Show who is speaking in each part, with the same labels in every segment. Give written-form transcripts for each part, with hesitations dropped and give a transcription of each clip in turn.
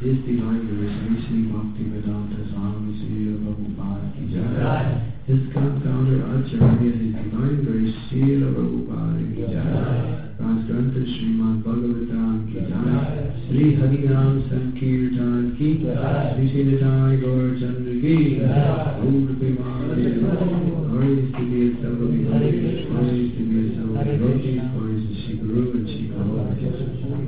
Speaker 1: His divine grace, Sri Bhaktivedanta Swami Srila Prabhupada ki jai. His compounder Acharya, His divine grace, Srila Prabhupada ki jai. Rajgrantha Srimad Bhagavatam ki jai. Sri Harinam Sankirtan ki jai. Sri Sridhar Gaur Chandra ki jai. Om Premadi, glories to be a Savali, glories to be a Savali, glories to Shri Guru and Shri Prabhupada.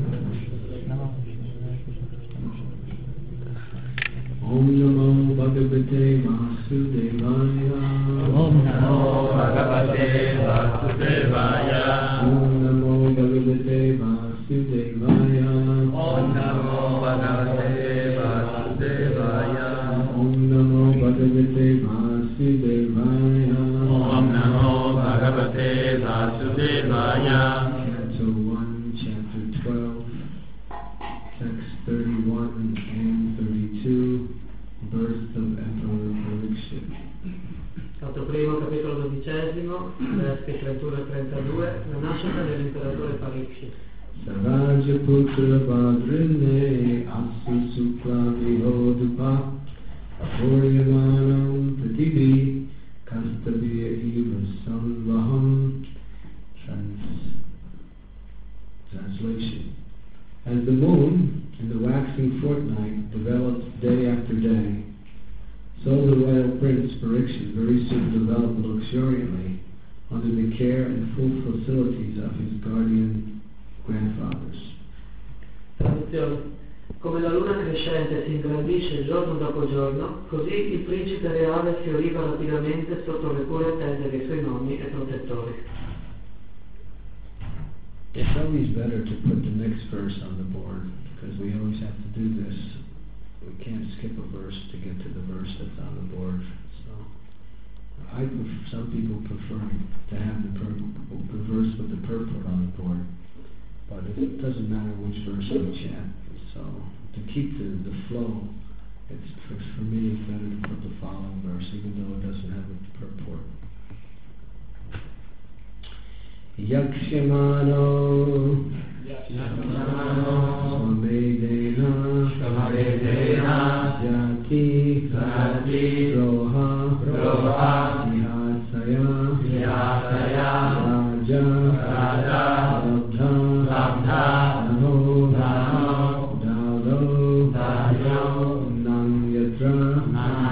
Speaker 1: Om Namo Bhagavate Vasudevaya.
Speaker 2: Om Namo Bhagavate Vasudevaya.
Speaker 1: Om Namo Bhagavate Vasudevaya.
Speaker 2: Om Namo Bhagavate Vasudevaya.
Speaker 1: Om Namo Bhagavate Vasudevaya.
Speaker 2: Om Namo Bhagavate Vasudevaya.
Speaker 1: Canto 1, Chapter 12, Text 31 and 32. Birth of Emperor Parikshit.
Speaker 3: Canto primo, capitolo 12, versi 31 e 32, la nascita dell'imperatore Parikshit.
Speaker 1: Saraja Putra Badrine Asu Sukla Vihodupa Aporyamanam Prativi Kastaviya Eva Samvaham. Translation. As the moon in the waxing fortnight develops day after day, so the royal prince Parikshit very soon developed luxuriantly under the care and full facilities of his guardian grandfathers.
Speaker 3: Traduzione. Come la luna crescente si ingrandisce giorno dopo giorno, così il principe reale fioriva rapidamente sotto le pure attese dei suoi nonni e protettori.
Speaker 1: It's always better to put the next verse on the board, because we always have to do this. We can't skip a verse to get to the verse that's on the board. So, some people prefer to have the verse with the purport on the board, but it doesn't matter which verse we chant. So, to keep the flow, for me it's better to put the following verse, even though it doesn't have a purport. Yakshemano Swamedena Jati Roha Dihasaya Raja Labdha Dano Dado Nanyatra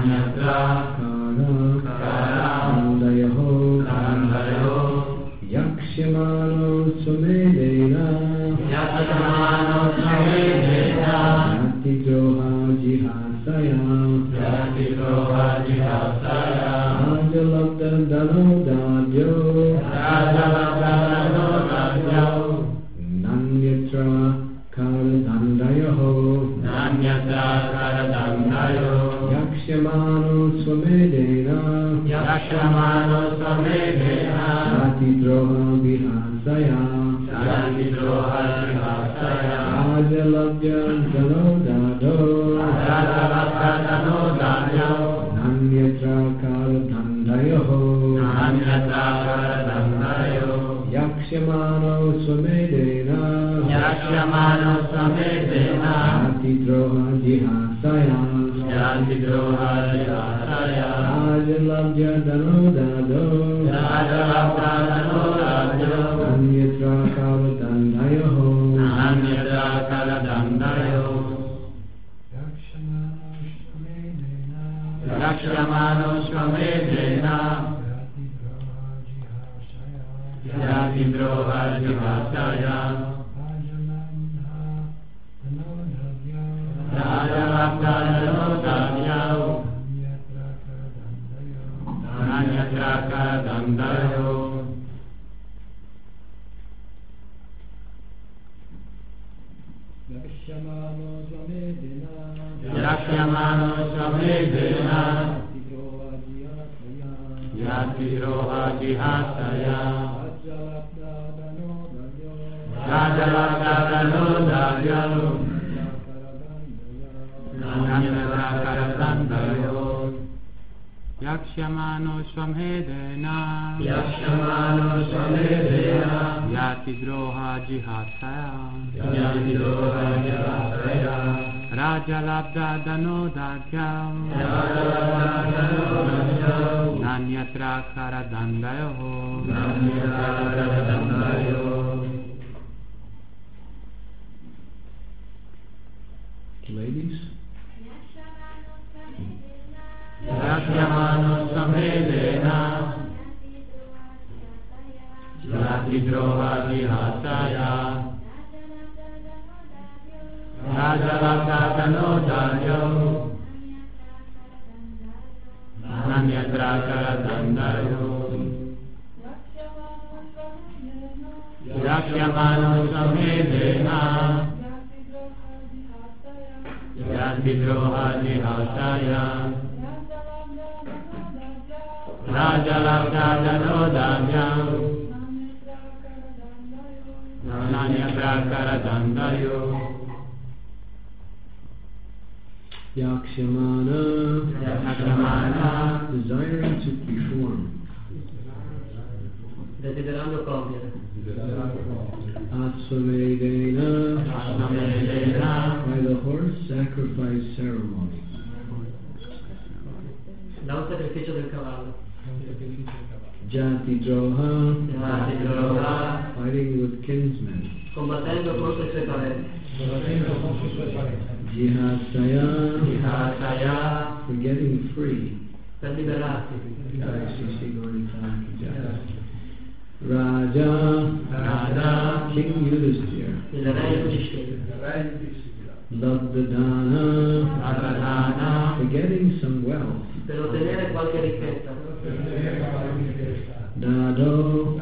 Speaker 1: Kara Nandayaho Yakshemano Swamedena Yati Droha Jihasaya Rajalabda Dano Dadyo Nanyatra Karadandayaho Yakshemano Swamedena Yati Droha Vihasaya Rajalabdya Dano Dado Nanyatra Karadandayaho Yakshemano Swamedena Yati Droha Jihasaya Rajalabdya Dano Dado Nanyatra Karadandayaho
Speaker 2: Yakshemano Swamedena Yati Droha Jihasaya Rajalabdha Dano Dadyo Nanyatra Karadandayaho. Yakshemano Swamedena Yati Droha Jihasaya Rajalabdha Dano Dadyo Nanyatra Karadandayaho. Yakshemano Swamedena Yati Droha Jihasaya Raja Labda Danodakyam Nanyatra Karadandayo
Speaker 1: Ladies?
Speaker 2: Yakyamano Samedena Yati Droha Vihasaya Raja Labda Danodayo Nanyatra Karadandayo Yakyamano Samedena Yati Droha Vihasaya Raja Labda Danodayo Nanyatra Karadandayo
Speaker 1: Yakshamana, desiring to perform.
Speaker 3: Desiderando compiere.
Speaker 1: Asvamedena, by the horse sacrifice ceremony.
Speaker 3: Da un sacrificio del cavallo.
Speaker 1: Jati Droha, fighting with kinsmen.
Speaker 3: Combattendo contro i suoi parenti.
Speaker 1: Jihasaya, for getting free.
Speaker 3: Per liberarsi.
Speaker 1: Raja, King Yudhisthira.
Speaker 3: Il re Yudhishthira.
Speaker 1: Labdadana, for getting some wealth.
Speaker 3: Per ottenere qualche ricchezza.
Speaker 1: Dado,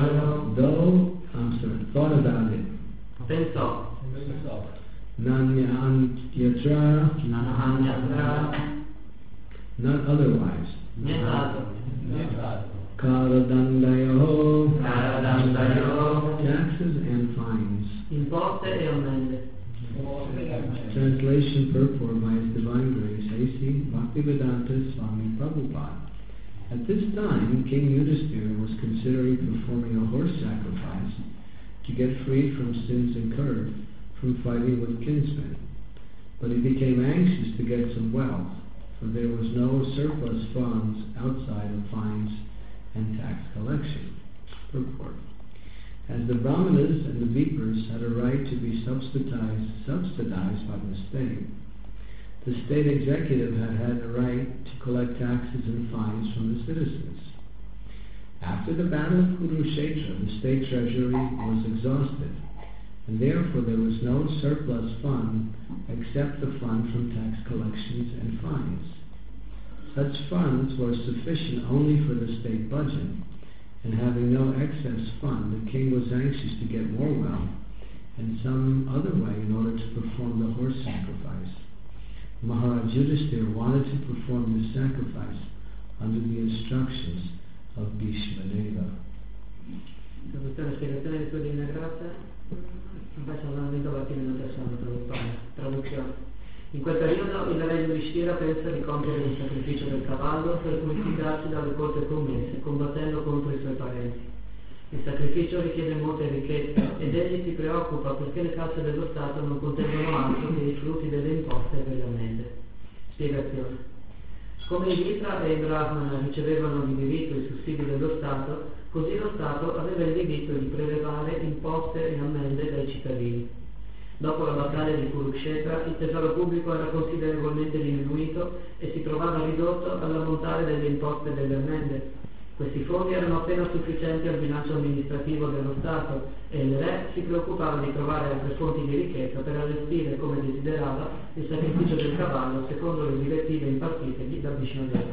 Speaker 1: thought about it.
Speaker 3: Pensò.
Speaker 1: Nanyatra, not otherwise.
Speaker 3: Nient'altro.
Speaker 1: Karadandayo, taxes and fines.
Speaker 3: Imposte e ammende.
Speaker 1: Translation purport by His Divine Grace A.C. Bhaktivedanta Swami Prabhupada. At this time, King Yudhisthira was considering performing a horse sacrifice to get freed from sins incurred from fighting with kinsmen. But he became anxious to get some wealth, for there was no surplus funds outside of fines and tax collection. Purport. As the Brahmanas and the Vipers had a right to be subsidized by the state executive had a right to collect taxes and fines from the citizens. After the battle of Kurukshetra, the state treasury was exhausted, and therefore there was no surplus fund except the fund from tax collections and fines. Such funds were sufficient only for the state budget, and having no excess fund, the king was anxious to get more wealth in some other way in order to perform the horse sacrifice. Maharaj Yudhisthira wanted to perform this sacrifice under the instructions of Bhishmadeva.
Speaker 3: Traduzione e spiegazione di Sua Divina Grazia. Facciamo traduzione. In quel periodo il re Yudhishthira pensa di compiere il sacrificio del cavallo per purificarsi dalle colpe commesse, combattendo contro i suoi parenti. Il sacrificio richiede molte ricchezze ed egli si preoccupa perché le casse dello Stato non contengono altro che i frutti delle imposte e delle ammende. Spiegazione. Come i Vitra e i Brahmana ricevevano di diritto i sussidi dello Stato, così lo Stato aveva il diritto di prelevare imposte e ammende dai cittadini. Dopo la battaglia di Kurukshetra, il tesoro pubblico era considerevolmente diminuito e si trovava ridotto all'ammontare delle imposte e delle ammende. Questi fondi erano appena sufficienti al bilancio amministrativo dello Stato e il re si preoccupava di trovare altre fonti di ricchezza per allestire, come desiderava, il sacrificio del cavallo secondo le direttive impartite da Vishnudeva.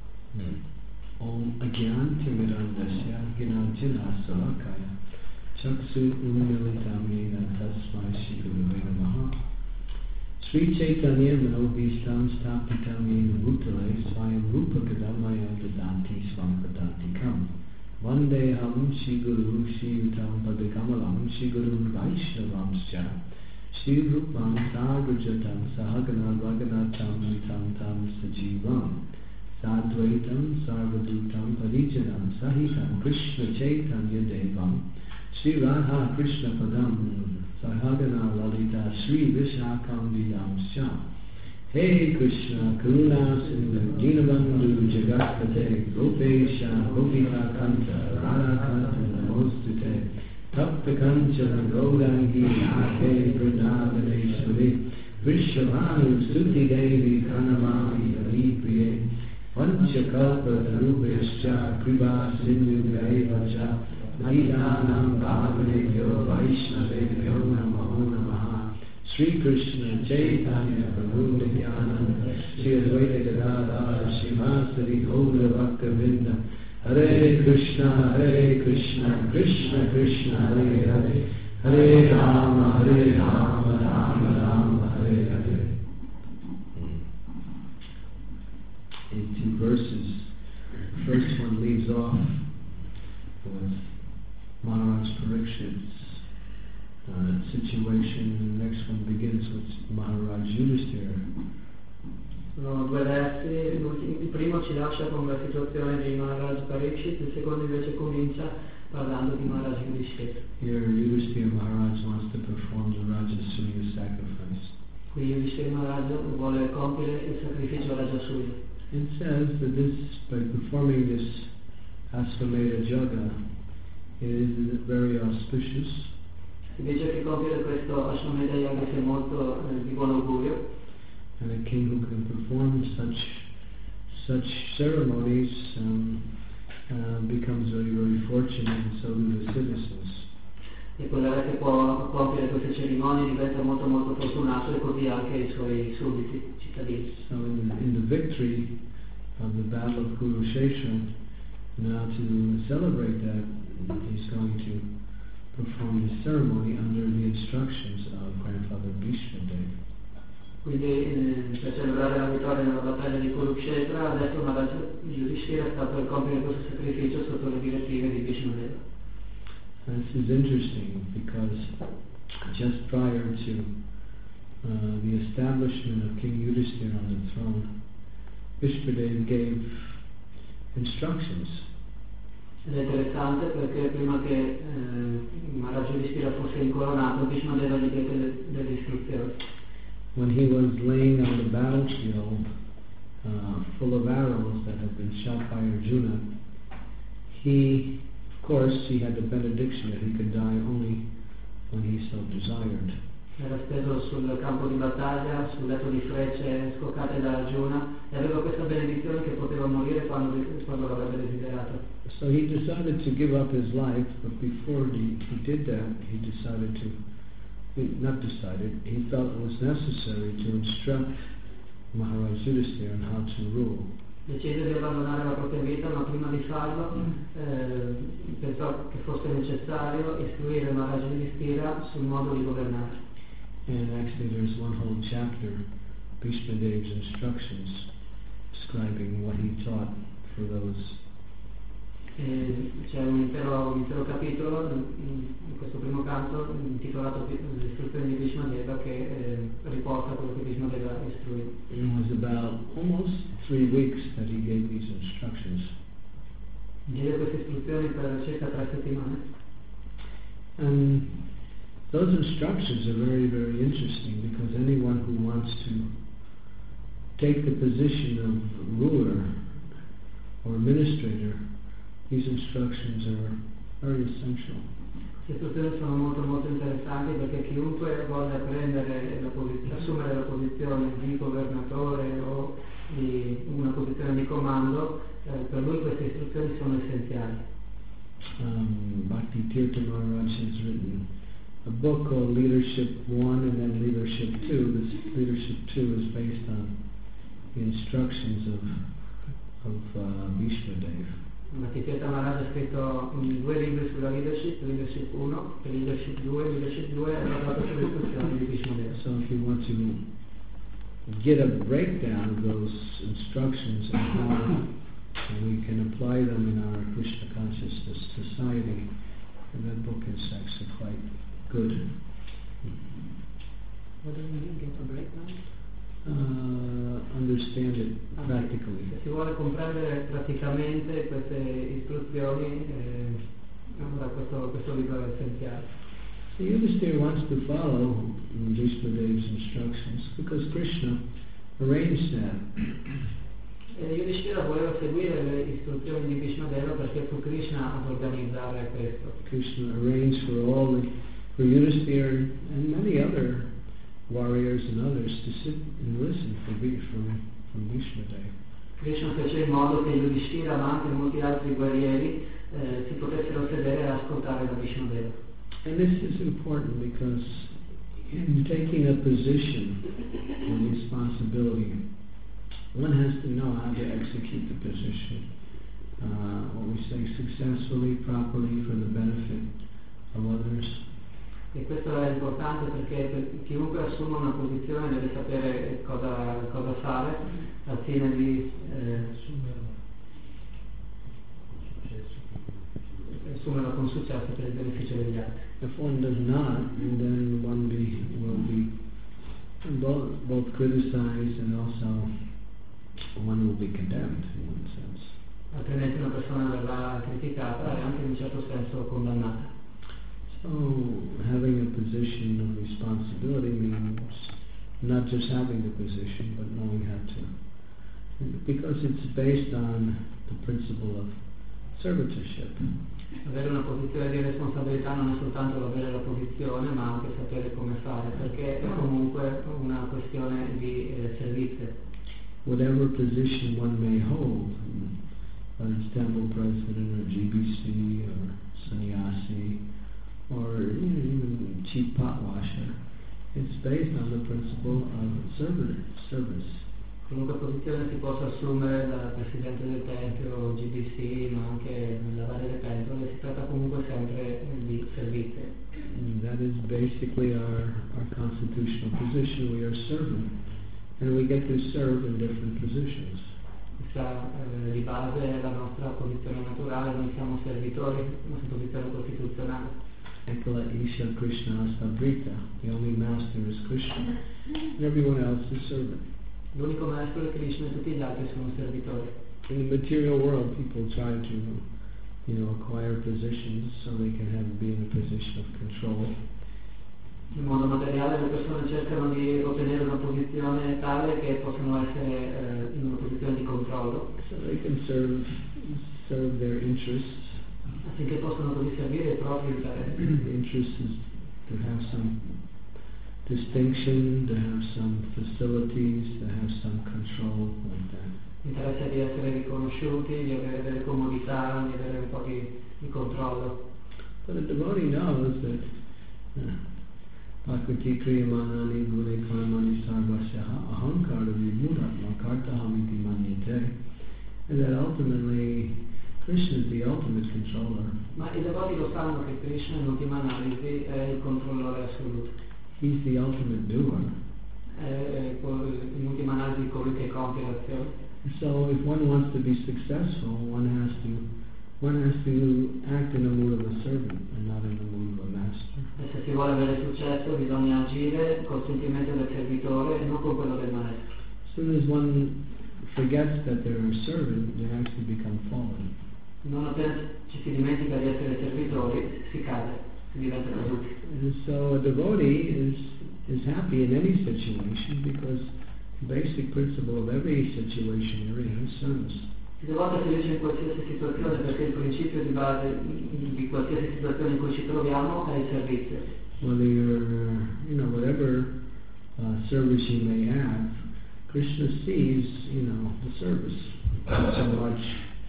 Speaker 1: Om Agyan Timirandasya Gnantina Salakaya Chaksu Unmilitamena Tasmai Shri Gurave Namaha Sri Chaitanya Manobhishtam Stapitam Yena Bhutale Swayam Rupa Gadamaya Dadanti Svampadantikam Vandeham Shri Guru Shri Utam Padakamalam Shri Guru Vaishnavamscha Shri Rupam Sagrajatam Sahagana Raganatam Vitam Tam Sajivam Sadvaitam Sarvadutam Parijanam Sahitam Krishna Chaitanya Devam Sri Radha Krishna Padam Sahagana Lalita Sri Vishakam Vidamsya. Hey Krishna, Karuna Sindhu, Dinabandhu, Jagatkate, Gopesha, Gopika Kanta, Radha Kanta, Namostute, Tapta Kanchana, Gaurangi, Ake, Vrindavaneshwari, Vrishabhanu, Suti Devi, Kanamami, Haripriye, Panchakalpa, Tarubhesha, Kriva, Sindhu, Devacha, Naidanam, Bhavanebhyo, Vaishnavebhyo, Namo Namaha. Sri Krishna Chaitanya Prabhu Nityananda Sri Advaita Gadadhar Srimad Gaura Bhakta Vrinda Hare Krishna Krishna Krishna Hare Hare Hare Rama Rama Rama Hare Hare. 82 verses. The first one leaves off with Maharaj Parikshit's situation. The next one begins with Maharaj Yudhishthira.
Speaker 3: Sono due versi, il primo ci lascia con la situazione di Maharaj Parikshit, il secondo invece comincia parlando di Maharaj Yudhishthira.
Speaker 1: Here Yudhishthira Maharaj wants to perform the Rajasuya sacrifice.
Speaker 3: Qui Yudhishthira Maharaj vuole compiere il sacrificio Rajasuya.
Speaker 1: It says that by performing this Asvamedha Yaga, it is very auspicious.
Speaker 3: Si dice che compiere questo Ashwamedha Yaga sia molto di buon augurio.
Speaker 1: And a king who can perform such ceremonies becomes very, very fortunate, and so do the citizens.
Speaker 3: E quel re che può compiere queste cerimonie diventa molto molto fortunato, e così anche i suoi sudditi, cittadini.
Speaker 1: So in the victory of the battle of Kurukshetra, now to celebrate that, he's going to perform the ceremony under the instructions of Grandfather Bhishma Dev.
Speaker 3: Quindi per celebrare la vittoria nella battaglia di Kurukshetra, adesso Maharaj Yudhishthira sta per compiere questo sacrificio sotto le direttive di Bhishma Dev.
Speaker 1: This is interesting because just prior to the establishment of King Yudhishthira on the throne, Bhishma Dev gave instructions.
Speaker 3: Ed è interessante perché prima che Maharaj Yudhishthira fosse incoronato, Bhishma Deva gli diede delle istruzioni.
Speaker 1: When he was laying on the battlefield full of arrows that had been shot by Arjuna, of course, he had the benediction that he could die only when he so desired.
Speaker 3: Era steso sul campo di battaglia, sul letto di frecce scoccate da Arjuna, e aveva questa benedizione che poteva morire quando l'avrebbe desiderato.
Speaker 1: So he decided to give up his life, but before he did that, he felt it was necessary to instruct Maharaj Yudhishthira on how to rule.
Speaker 3: Decise di abbandonare la propria vita, ma prima di farlo pensò che fosse necessario istruire Maharaj Yudhishthira sul modo di governare.
Speaker 1: And actually there's one whole chapter, Bhishma Dev's instructions, describing what he taught for those.
Speaker 3: C'è un intero capitolo in questo primo canto intitolato Le istruzioni di Bhishma Deva, che riporta quello che Bhishma Deva istruì.
Speaker 1: It was about almost 3 weeks that he gave these instructions.
Speaker 3: Diede queste istruzioni per circa 3 settimane.
Speaker 1: And those instructions are very, very interesting, because anyone who wants to take the position of ruler or administrator, these instructions are very essential.
Speaker 3: Queste istruzioni sono molto molto interessanti, perché chiunque voglia assumere la posizione di governatore o di una posizione di comando, per lui queste istruzioni sono essenziali.
Speaker 1: Bhakti Tirtha Maharaj has written a book called Leadership 1 and then Leadership 2. This Leadership 2 is based on the instructions of Bhishma Dev.
Speaker 3: Bhakti Tirtha Maharaj ha scritto 2 libri sulla leadership, Leadership 1 e Leadership 2. Leadership 2 è basato sulle istruzioni di Bhishma Dev.
Speaker 1: So if you want to get a breakdown of those instructions and how we can apply them in our Krishna consciousness society, and that book is actually quite good.
Speaker 3: What do you mean, get a breakdown?
Speaker 1: Understand it practically.
Speaker 3: Si vuole comprendere praticamente queste istruzioni, allora questo libro è essenziale.
Speaker 1: So Yudhishthira wants to follow Vishnudeva's instructions because Krishna arranged that.
Speaker 3: Yudhishthira voleva seguire le istruzioni di Vishnudeva perché fu Krishna ad organizzare questo.
Speaker 1: Krishna arranged for Yudhishthira and many other warriors and others to sit and listen from Vishnudeva.
Speaker 3: Krishna fece in modo che Yudhishthira ma anche molti altri guerrieri si potessero sedere e ascoltare da Vishnudeva.
Speaker 1: And this is important because in taking a position and responsibility, one has to know how to execute the position, what we say, successfully, properly, for the benefit of others.
Speaker 3: E questo è importante perché chiunque assuma una posizione deve sapere cosa fare al fine di assumerlo con successo per il beneficio degli altri.
Speaker 1: If one does not, then one will be both criticized and also one will be condemned in one sense.
Speaker 3: Altrimenti una persona verrà criticata e anche in un certo senso condannata.
Speaker 1: So having a position of responsibility means not just having the position, but knowing how to, because it's based on the principle of servitorship.
Speaker 3: Avere una posizione di responsabilità non è soltanto avere la posizione, ma anche sapere come fare, perché è comunque una questione di servizio.
Speaker 1: Whatever position one may hold, whether it's temple president or GBC or sannyasi, or even chief pot washer, it's based on the principle of service.
Speaker 3: Qualunque posizione si possa assumere da presidente del tempio, GBC, ma anche nel lavare le pentole, si tratta comunque sempre di servizio.
Speaker 1: And that is basically our constitutional position. We are servant, and we get to serve in different positions.
Speaker 3: Questa di base è la nostra posizione naturale, noi siamo servitori, la nostra posizione costituzionale.
Speaker 1: Ekala Isha Krishna Sabrita, the only master is Krishna, and everyone else is servant.
Speaker 3: L'unico maestro è Krishna e tutti gli altri sono servitori.
Speaker 1: In the material world, people try to, acquire positions so they can be in a position of control.
Speaker 3: In modo materiale le persone cercano di ottenere una posizione tale che possano essere in una posizione di controllo.
Speaker 1: So they can serve their interests.
Speaker 3: Affinché possano così servire i propri interessi.
Speaker 1: The interest is to have some distinction, to have some facilities, to have some control, like that.
Speaker 3: L'interesse di essere riconosciuti, di avere delle comodità, di avere un po' di controllo.
Speaker 1: But a devotee knows that Bhakti Kriyamanani Gune Karmani Sarvasyaha Ahankara Vimuratma Kartahamiti Manyate, and that ultimately Krishna is the ultimate controller.
Speaker 3: Ma i devoti lo sanno che Krishna in ultima analisi è il controllore assoluto.
Speaker 1: He's the ultimate doer.
Speaker 3: In ultima analisi colui che compie l'azione.
Speaker 1: So if one wants to be successful, one has to act in the mood of a servant and not in the mood of a master.
Speaker 3: E se si vuole avere successo bisogna agire col sentimento del servitore e non con quello del maestro.
Speaker 1: As soon as one forgets that they're a servant, they actually become fallen.
Speaker 3: Non appena ci si dimentica di essere servitori, si cade.
Speaker 1: And so a devotee is happy in any situation because the basic principle of every situation area is service.
Speaker 3: Il devoto è felice in qualsiasi situazione perché il principio di base di qualsiasi situazione in cui ci troviamo è il servizio.
Speaker 1: Whether you're, whatever service you may have, Krishna sees, the service so much,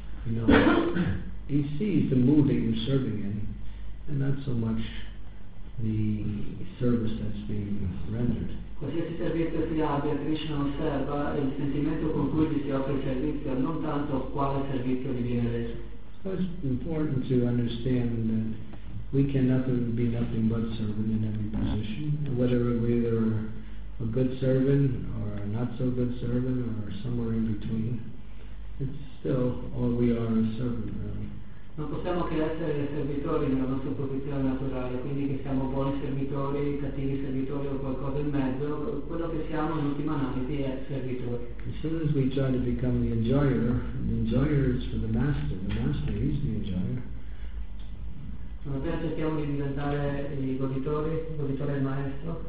Speaker 1: he sees the mood that you're serving in. And not so much the service that's being rendered.
Speaker 3: Qualsiasi servizio si abbia, Krishna osserva il sentimento con cui vi si offre il servizio, non tanto quale servizio vi viene reso.
Speaker 1: So it's important to understand that we can be nothing but servant in every position, and whether we're a good servant or a not so good servant or somewhere in between, it's still all we are a servant, really.
Speaker 3: Non possiamo che essere servitori nella nostra posizione naturale, quindi che siamo buoni servitori, cattivi servitori o qualcosa in mezzo, quello che siamo in ultima analisi è servitori.
Speaker 1: As soon as we try to become the enjoyer is for the master, he's the enjoyer.
Speaker 3: Non appena cerchiamo di diventare i goditori, il goditore è il maestro,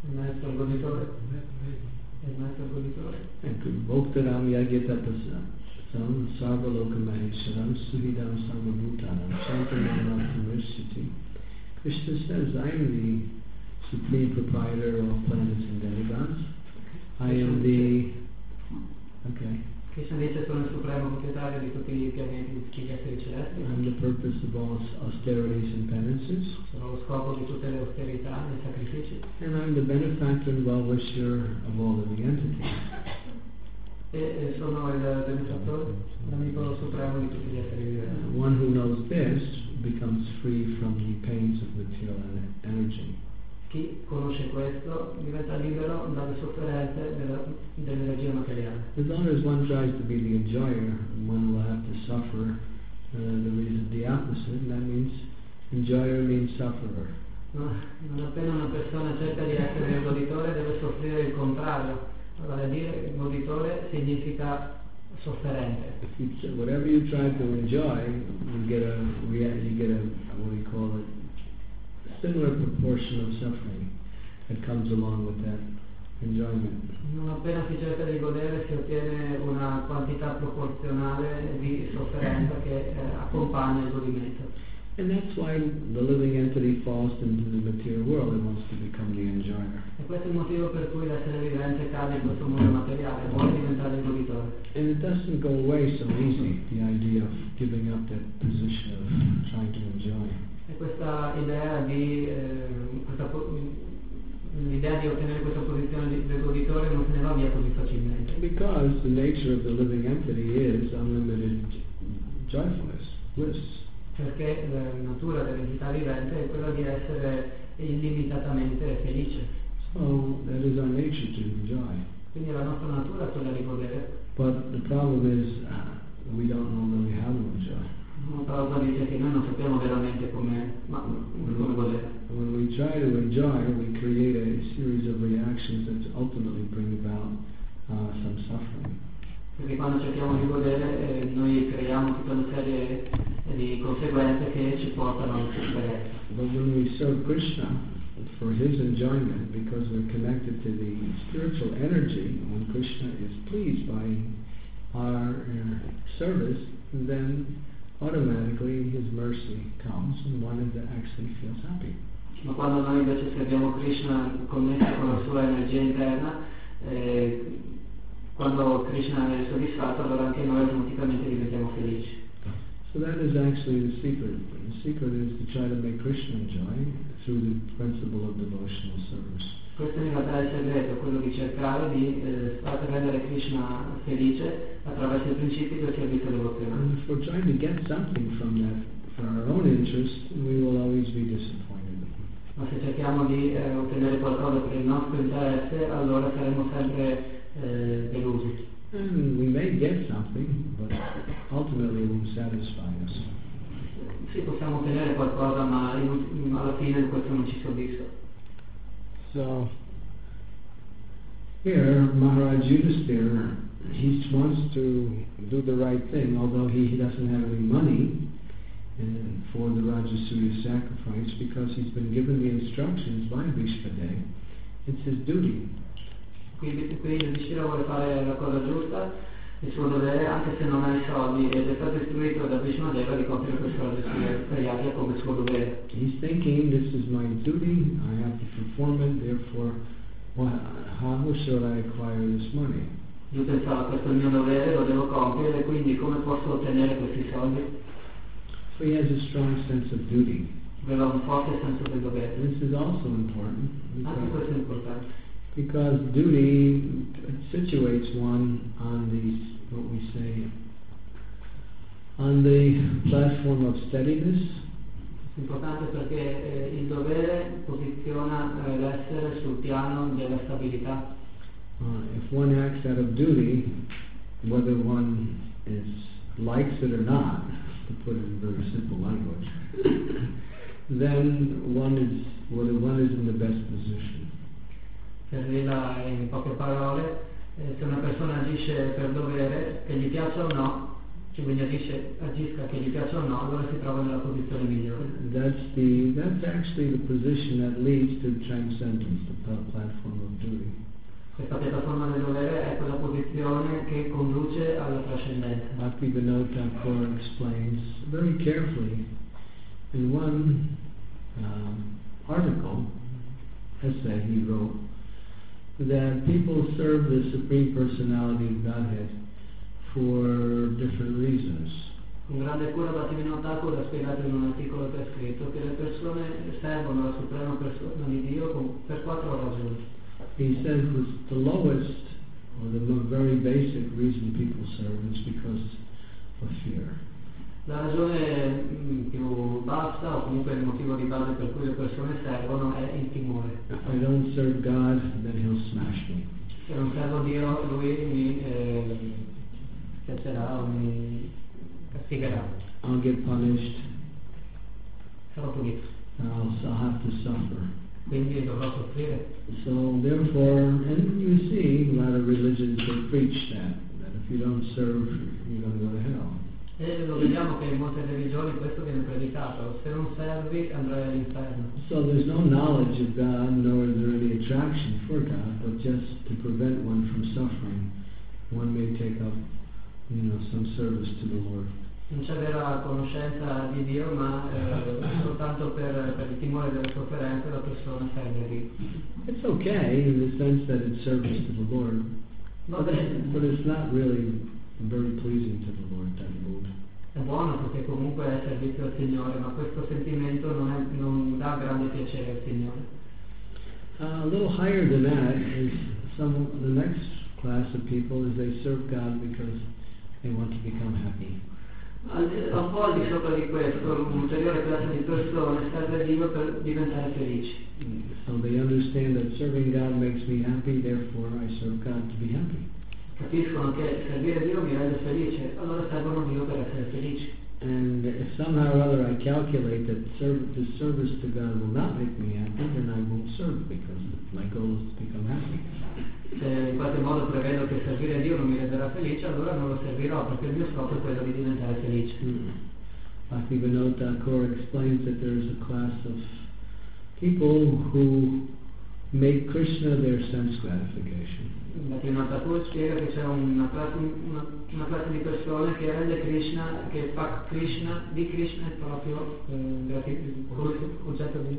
Speaker 3: Il maestro il goditore. Il maestro il goditore.
Speaker 1: Ecco, Bhoktaram Yagyatapasam Sarva Loka Maheswaram Suhidam Sarva Bhutanam Shantanam Mercity. Krishna says, I am the supreme proprietor of planets and demigods. I am the... Okay.
Speaker 3: Krishna dice sono il supremo proprietario di tutti i pianeti, di tutti gli esseri celesti.
Speaker 1: I'm the purpose of all austerities and penances.
Speaker 3: Sono lo scopo di tutte le austerità e i sacrifici.
Speaker 1: And I'm the benefactor and well-wisher of all living entities.
Speaker 3: E sono il benefattore, l'amico supremo di tutti gli esseri viventi.
Speaker 1: One who knows this becomes free from the pains of material energy.
Speaker 3: Chi conosce questo diventa libero dalle sofferenze dell'energia materiale.
Speaker 1: As long as one tries to be the enjoyer, one will have to suffer the opposite, and that means enjoyer means sufferer.
Speaker 3: No, non appena una persona cerca di essere il goditore deve soffrire il contrario, vale a dire il goditore significa sofferente.
Speaker 1: Whatever you try to enjoy, you get a what do you call it? Similar proportion of suffering that comes along with that enjoyment.
Speaker 3: Non appena si cerca di godere si ottiene una quantità proporzionale di sofferenza che accompagna il godimento.
Speaker 1: And that's why the living entity falls into the material world and wants to become the enjoyer.
Speaker 3: E questo è il motivo per cui l'essere vivente cade in questo mondo materiale, vuole diventare il goditore.
Speaker 1: And it doesn't go away so easy, the idea of giving up that position of trying to enjoy.
Speaker 3: E questa idea di l'idea di ottenere questa posizione del goditore non se ne va via così facilmente.
Speaker 1: Because the nature of the living entity is unlimited joyfulness, bliss.
Speaker 3: Perché la natura dell'entità vivente è quella di essere illimitatamente felice.
Speaker 1: So that is our nature to enjoy.
Speaker 3: Quindi la nostra natura è quella di godere.
Speaker 1: But the problem is we don't know really how to enjoy.
Speaker 3: Prabhupada dice che noi non sappiamo veramente come godere.
Speaker 1: When we try to enjoy, we create a series of reactions that ultimately bring about some suffering.
Speaker 3: Perché quando cerchiamo di godere noi creiamo tutta una serie di conseguenze che ci portano a sofferenza.
Speaker 1: But when we serve Krishna for his enjoyment, because we're connected to the spiritual energy, when Krishna is pleased by our service, then automatically his mercy comes and one actually feels happy.
Speaker 3: Ma quando noi invece serviamo Krishna connessi con la sua energia interna, quando Krishna è soddisfatto, allora anche noi automaticamente diventiamo felici.
Speaker 1: So that is actually the secret. The secret is to try to make Krishna enjoy through the principle of devotional service.
Speaker 3: Questo in realtà è il segreto, quello di cercare di far rendere Krishna felice attraverso i principi del servizio devozionale.
Speaker 1: And if we're trying to get something from that for our own interest, we will always be disappointed.
Speaker 3: Ma se cerchiamo di ottenere qualcosa per il nostro interesse, allora saremo sempre delusi.
Speaker 1: And we may get something, but ultimately it won't satisfy us.
Speaker 3: Sì, possiamo ottenere qualcosa, ma alla fine questo non ci soddisfa.
Speaker 1: So, here, Maharaj Yudhisthira, he wants to do the right thing, although he doesn't have any money for the Rajasuya sacrifice, because he's been given the instructions by Vishvadev. It's his duty.
Speaker 3: Quindi Yudhishthira vuole fare la cosa giusta, il suo dovere, anche se non ha i soldi, ed è stato istruito da Bhishmadeva di compiere questa Yagya come suo dovere.
Speaker 1: He's thinking, this is my duty, I have to perform it, therefore, how should I acquire this money?
Speaker 3: Lui pensava, questo è il mio dovere, lo devo compiere, quindi come posso ottenere questi soldi?
Speaker 1: So he has a strong sense of duty.
Speaker 3: Aveva un forte senso del dovere.
Speaker 1: This is also important.
Speaker 3: Anche questo è importante.
Speaker 1: Because duty situates one on the, what we say, on the platform of steadiness.
Speaker 3: È importante perché il dovere posiziona l'essere sul piano della stabilità.
Speaker 1: If one acts out of duty, whether one likes it or not, to put it in very simple language, then one is in the best position.
Speaker 3: Per dirla in poche parole, se una persona agisce per dovere, che gli piaccia o no, che quindi agisca che gli piaccia o no, allora si trova nella posizione migliore.
Speaker 1: That's actually the position that leads to transcendence, the platform of duty.
Speaker 3: Questa piattaforma del dovere è quella posizione che conduce alla trascendenza.
Speaker 1: Bhaktivinoda Thakur explains very carefully in one essay he wrote, that people serve the Supreme Personality of Godhead for different reasons.
Speaker 3: Con grande cura Bhaktivinoda Thakur ha spiegato in un articolo che ha scritto che le persone servono la Suprema Persona di Dio per 4 ragioni.
Speaker 1: He says the lowest, or the very basic reason people serve is because of fear.
Speaker 3: La ragione più bassa, o comunque il motivo di base per cui le persone servono, è il timore.
Speaker 1: If I don't serve God, then He'll smash me.
Speaker 3: Se non servo Dio, Lui mi piacerà o mi castigherà.
Speaker 1: I'll get punished.
Speaker 3: Sarò punito.
Speaker 1: I'll have to suffer.
Speaker 3: Quindi dovrò soffrire.
Speaker 1: So therefore, and you see a lot of religions they preach that if you don't serve, you're going to go to hell.
Speaker 3: E lo vediamo che in molte religioni questo viene predicato: se non servi andrai all'inferno.
Speaker 1: So there's no knowledge of God, nor is there any attraction for God, but just to prevent one from suffering, one may take up, some service to the Lord.
Speaker 3: Non c'è vera conoscenza di Dio, ma soltanto per il timore delle sofferenze la persona serve a Dio.
Speaker 1: It's okay in the sense that it's service to the Lord, but it's not really very pleasing to the Lord, that mood.
Speaker 3: È buono perché comunque è servizio al Signore, ma questo sentimento non dà grande piacere al Signore.
Speaker 1: A little higher than that is the next class of people is they serve God because they want to become happy.
Speaker 3: Un po' al di sopra di questo, un'ulteriore classe di persone serve Dio per diventare felici.
Speaker 1: So they understand that serving God makes me happy, therefore I serve God to be happy.
Speaker 3: Capiscono che servire Dio mi rende felice, allora servono Dio per essere felici.
Speaker 1: And if somehow or other I calculate that the service to God will not make me happy, then I won't serve because my goal is to become happy.
Speaker 3: Se in qualche modo prevedo che servire Dio non mi renderà felice, allora non lo servirò, perché il mio scopo è quello di diventare felice.
Speaker 1: Bhaktivinoda Thakur explains that there is a class of people who make Krishna their sense gratification.
Speaker 3: Bhaktivinoda Thakur spiega che c'è una classe di persone che rende Krishna, che fa di Krishna il proprio oggetto di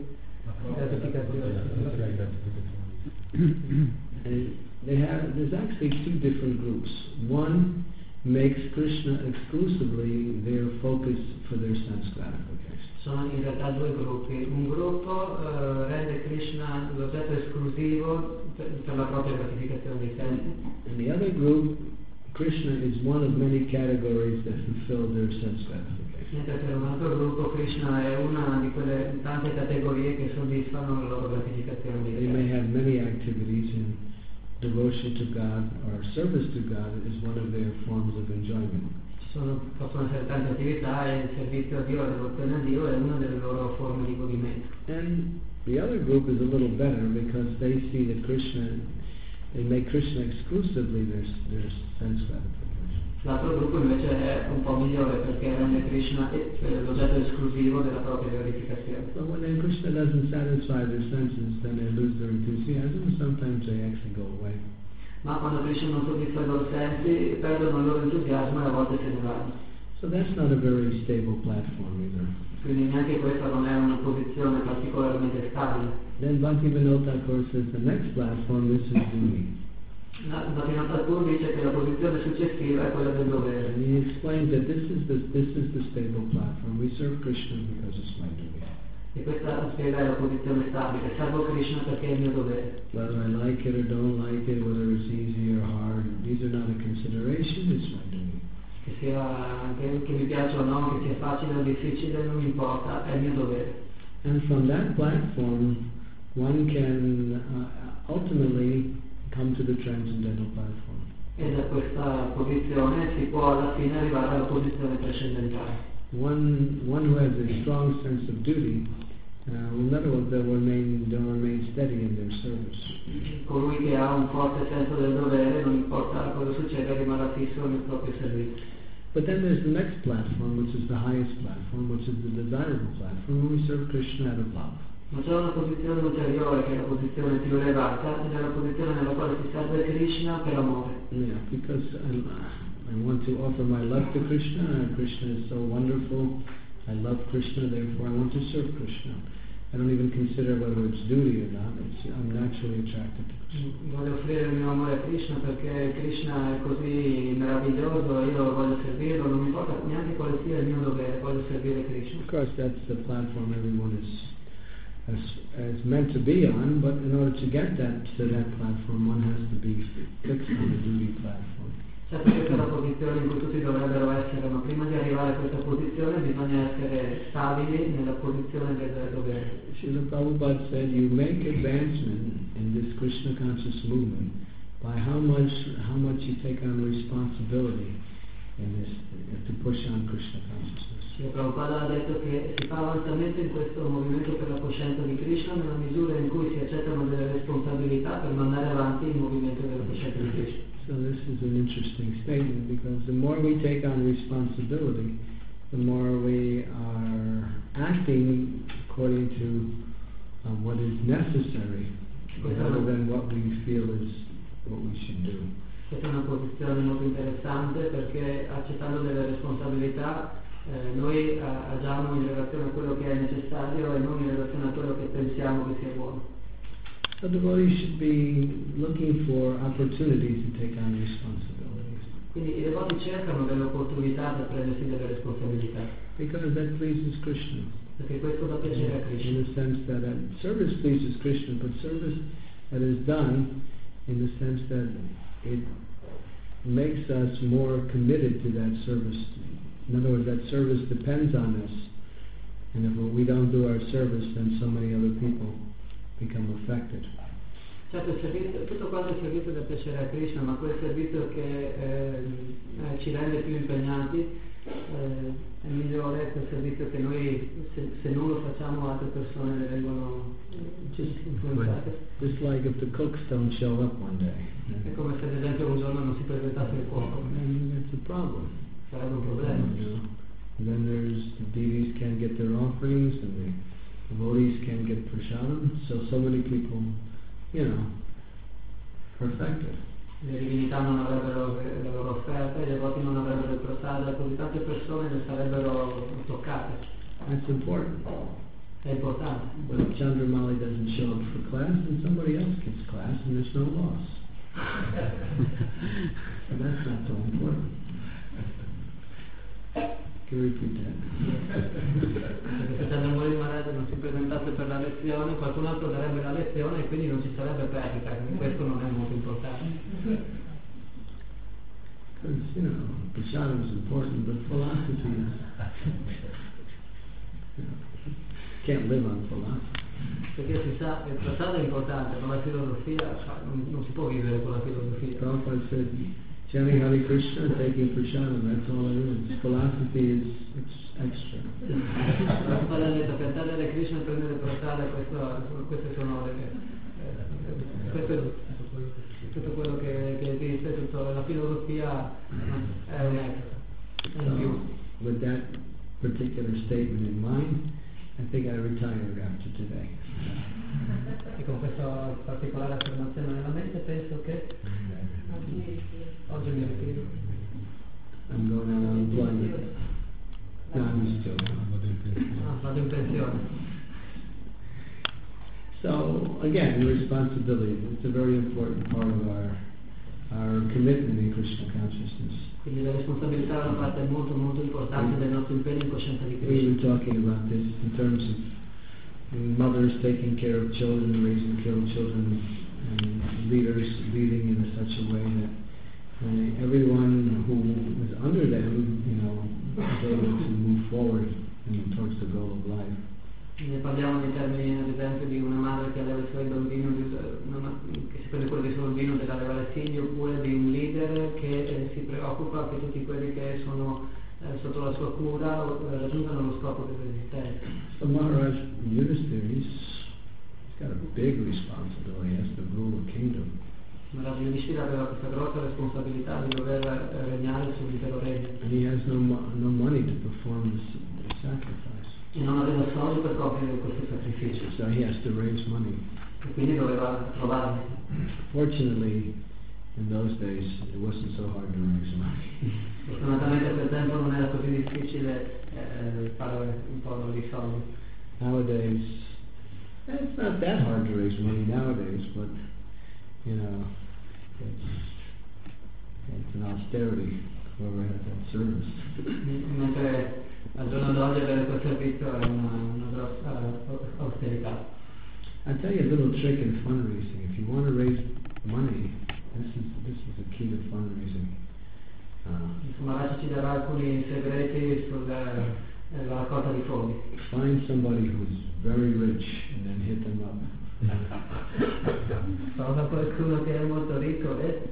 Speaker 3: gratificazione.
Speaker 1: There's actually 2 different groups. One makes Krishna exclusively their focus for their sense gratification.
Speaker 3: Sono in realtà 2 gruppi. Un gruppo rende Krishna l'oggetto esclusivo per la propria gratificazione dei sensi.
Speaker 1: In the other group, Krishna is one of many categories that fulfill their sense gratification.
Speaker 3: Mentre per un altro gruppo Krishna è una di quelle tante categorie che soddisfano la loro gratificazione dei sensi.
Speaker 1: They may have many activities, and devotion to God or service to God is one of their forms of enjoyment.
Speaker 3: Possono essere tante attività e il servizio a Dio, la devozione a Dio è una delle loro forme di godimento.
Speaker 1: And the other group is a little better because they see that they make Krishna exclusively their sense gratification.
Speaker 3: L'altro gruppo invece è un po' migliore perché rende Krishna l'oggetto esclusivo della propria gratificazione.
Speaker 1: So when Krishna doesn't satisfy their senses, then they lose their enthusiasm and sometimes they actually go away.
Speaker 3: Ma quando Krishna non soddisfa i loro sensi, perdono il loro entusiasmo e a volte se ne vanno.
Speaker 1: So that's not a very stable platform either.
Speaker 3: Quindi neanche questa non è una posizione particolarmente stabile.
Speaker 1: Then Bhaktivinoda Thakur says the next platform, this is duty.
Speaker 3: Bhaktivinoda Thakur dice che la posizione successiva è quella del dovere.
Speaker 1: And he explains that this is the stable platform. We serve Krishna because it's my duty.
Speaker 3: E questa spiega la posizione stabile. Servo Krishna perché è il mio dovere.
Speaker 1: Whether I like it or don't like it, whether it's easy or hard, these are not a consideration, it's my duty.
Speaker 3: Che mi piaccia o no, che sia facile o difficile, non mi importa, è il mio dovere.
Speaker 1: And from that platform, one can ultimately come to the transcendental platform.
Speaker 3: E da questa posizione si può alla fine arrivare alla posizione trascendentale.
Speaker 1: One who has a strong sense of duty will remain steady in their service.
Speaker 3: Colui che ha un forte senso del dovere, non importa cosa succeda, rimarrà fisso nel proprio servizio.
Speaker 1: But then there's the next platform, which is the highest platform, which is the desirable platform, when we serve Krishna out of love.
Speaker 3: Ma c'è una posizione ulteriore che è la posizione più elevata ed è la posizione nella quale si serve Krishna per amore.
Speaker 1: Yeah, because I want to offer my love to Krishna. Krishna is so wonderful. I love Krishna, therefore I want to serve Krishna. I don't even consider whether it's duty or not. I'm naturally attracted to Krishna.
Speaker 3: Voglio offrire il mio amore a Krishna perché Krishna è così meraviglioso, io voglio servirlo, non mi importa neanche quale sia il mio dovere, voglio servire Krishna.
Speaker 1: Of course, that's the platform everyone is meant to be on, but in order to get to that platform, one has to be fixed on the duty platform.
Speaker 3: Certo, questa è la posizione in cui tutti dovrebbero essere, ma prima di arrivare a questa posizione bisogna essere stabili nella posizione del dovere.
Speaker 1: Srila Prabhupada said, you make advancement in this Krishna conscious movement by how much you take on responsibility in this, to push on Krishna consciousness.
Speaker 3: Srila Prabhupada ha detto che si fa avanzamento in questo movimento per la coscienza di Krishna nella misura in cui si accettano delle responsabilità per mandare avanti il movimento della coscienza di Krishna.
Speaker 1: So this is an interesting statement, because the more we take on responsibility, the more we are acting according to what is necessary, rather than what we feel is what we should do.
Speaker 3: Questa è una posizione molto interessante perché accettando delle responsabilità noi agiamo in relazione a quello che è necessario e non in relazione a quello che pensiamo che sia buono.
Speaker 1: So devotees should be looking for opportunities to take on responsibilities.
Speaker 3: Quindi i devoti cercano delle opportunità per prendersi delle responsabilità.
Speaker 1: Because that pleases Krishna.
Speaker 3: Perché questo dà piacere a Krishna.
Speaker 1: In the sense that service pleases Krishna, but service that is done in the sense that it makes us more committed to that service. In other words, that service depends on us. And if we don't do our service, then so many other people become affected.
Speaker 3: Certo, il servizio, tutto quanto il servizio da piacere a Krishna, ma quel servizio che ci rende più impegnati è migliore quel servizio che noi, se non lo facciamo, altre persone ne vengono influenzate.
Speaker 1: Just like if the cooks don't show up one day.
Speaker 3: È come se ad esempio un giorno non si presentasse il cuoco.
Speaker 1: That's a problem.
Speaker 3: Sarebbe un problema.
Speaker 1: And then there's the deities can't get their offerings, and the devotees can't get prasadam, so many people, are affected.
Speaker 3: Le divinità non avrebbero le loro offerte, i devoti non avrebbero il prasada, così tante persone ne sarebbero toccate.
Speaker 1: That's important.
Speaker 3: È importante.
Speaker 1: But if Chandramali doesn't show up for class, then somebody else gets class, and there's no loss. So that's not so important. Can you repeat that?
Speaker 3: Perché se Chandramali Maharaj non si presentasse per la lezione, qualcun altro darebbe la lezione e quindi non ci sarebbe perdita, quindi questo non è molto importante.
Speaker 1: Because, prasadam is important, but philosophy is... can't live on philosophy.
Speaker 3: Perché si sa che il prasada è importante, ma la filosofia, non si può vivere con la filosofia.
Speaker 1: Prabhupada said, chanting Hare Krishna and taking prasadam, that's all it is. Philosophy is extra.
Speaker 3: Prabhupada ha detto cantare Hare Krishna e prendere prasada, queste sono questo è tutto quello che dice, tutta la filosofia è un extra, in più.
Speaker 1: With that particular statement in mind, I think I retire after today.
Speaker 3: E con questa particolare affermazione nella mente penso che oggi mi ritiro.
Speaker 1: I'm going out on employment. No, I'm still.
Speaker 3: Vado in pensione.
Speaker 1: So again, responsibility. It's a very important part of our commitment in Krishna consciousness.
Speaker 3: Quindi la responsabilità è una parte molto molto importante del nostro impegno in coscienza di
Speaker 1: We
Speaker 3: Krishna.
Speaker 1: were talking about this in terms of mothers taking care of children, raising children, and leaders leading in such a way that everyone who was under them, was able to move forward towards the goal of life.
Speaker 3: Ne parliamo in termini, ad esempio, di una madre che alleva i suoi bambini, che si prende cura dei suoi bambini per allevare figli, oppure di un leader che si preoccupa che tutti quelli che sono sotto la sua cura raggiungano lo scopo dell'esistenza.
Speaker 1: So Maharaj Yudhishthira, he's got a big responsibility. He has to rule the kingdom.
Speaker 3: Maharaj Yudhishthira aveva questa grossa responsabilità di dover regnare sull'intero regno.
Speaker 1: And he has no money to perform the sacrifice.
Speaker 3: E non aveva soldi per compiere questo sacrificio.
Speaker 1: So he has to raise money.
Speaker 3: E quindi doveva trovarli.
Speaker 1: Fortunately, in those days, it wasn't so hard to raise money.
Speaker 3: Fortunatamente a quel tempo non era così difficile fare un po' di soldi.
Speaker 1: Nowadays, it's not that hard to raise money nowadays, but it's an austerity whoever has that service.
Speaker 3: Mentre al giorno d'oggi avere quel servizio è una grossa austerità.
Speaker 1: I'll tell you a little trick in fundraising. If you want to raise money, this is the key to fundraising.
Speaker 3: Insomma, adesso ci darà alcuni segreti sulla raccolta di fondi.
Speaker 1: Find somebody who's very rich and then hit them up.
Speaker 3: Trova qualcuno che è molto ricco e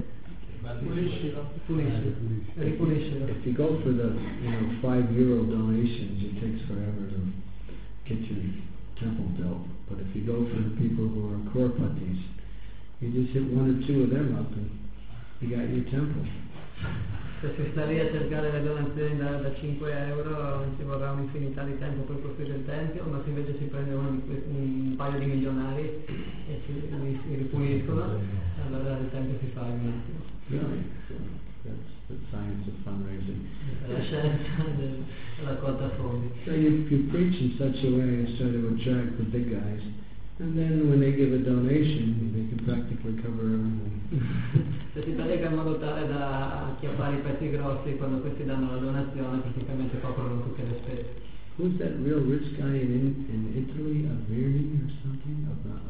Speaker 3: ripuliscilo.
Speaker 1: If you go for the €5 donations, it takes forever to get your temple built. But if you go for the people who are crorpatis, you just hit one or two of them up and you got your temple.
Speaker 3: Se si sta lì a cercare le donazioni da €5 ci vorrà un'infinità di tempo per costruire il tempio, ma se invece si prende un paio di milionari e li ripuliscono, allora il tempio si fa in un attimo.
Speaker 1: Really? That's the science of fundraising.
Speaker 3: La scienza della raccolta fondi.
Speaker 1: So you preach in such a way as try to attract the big guys, and then when they give a donation, they can practically cover everything.
Speaker 3: Se si predica in modo tale da acchiappare i pezzi grossi, quando questi danno la donazione praticamente coprono tutte le spese.
Speaker 1: Who's that real rich guy in Italy, Averni or something?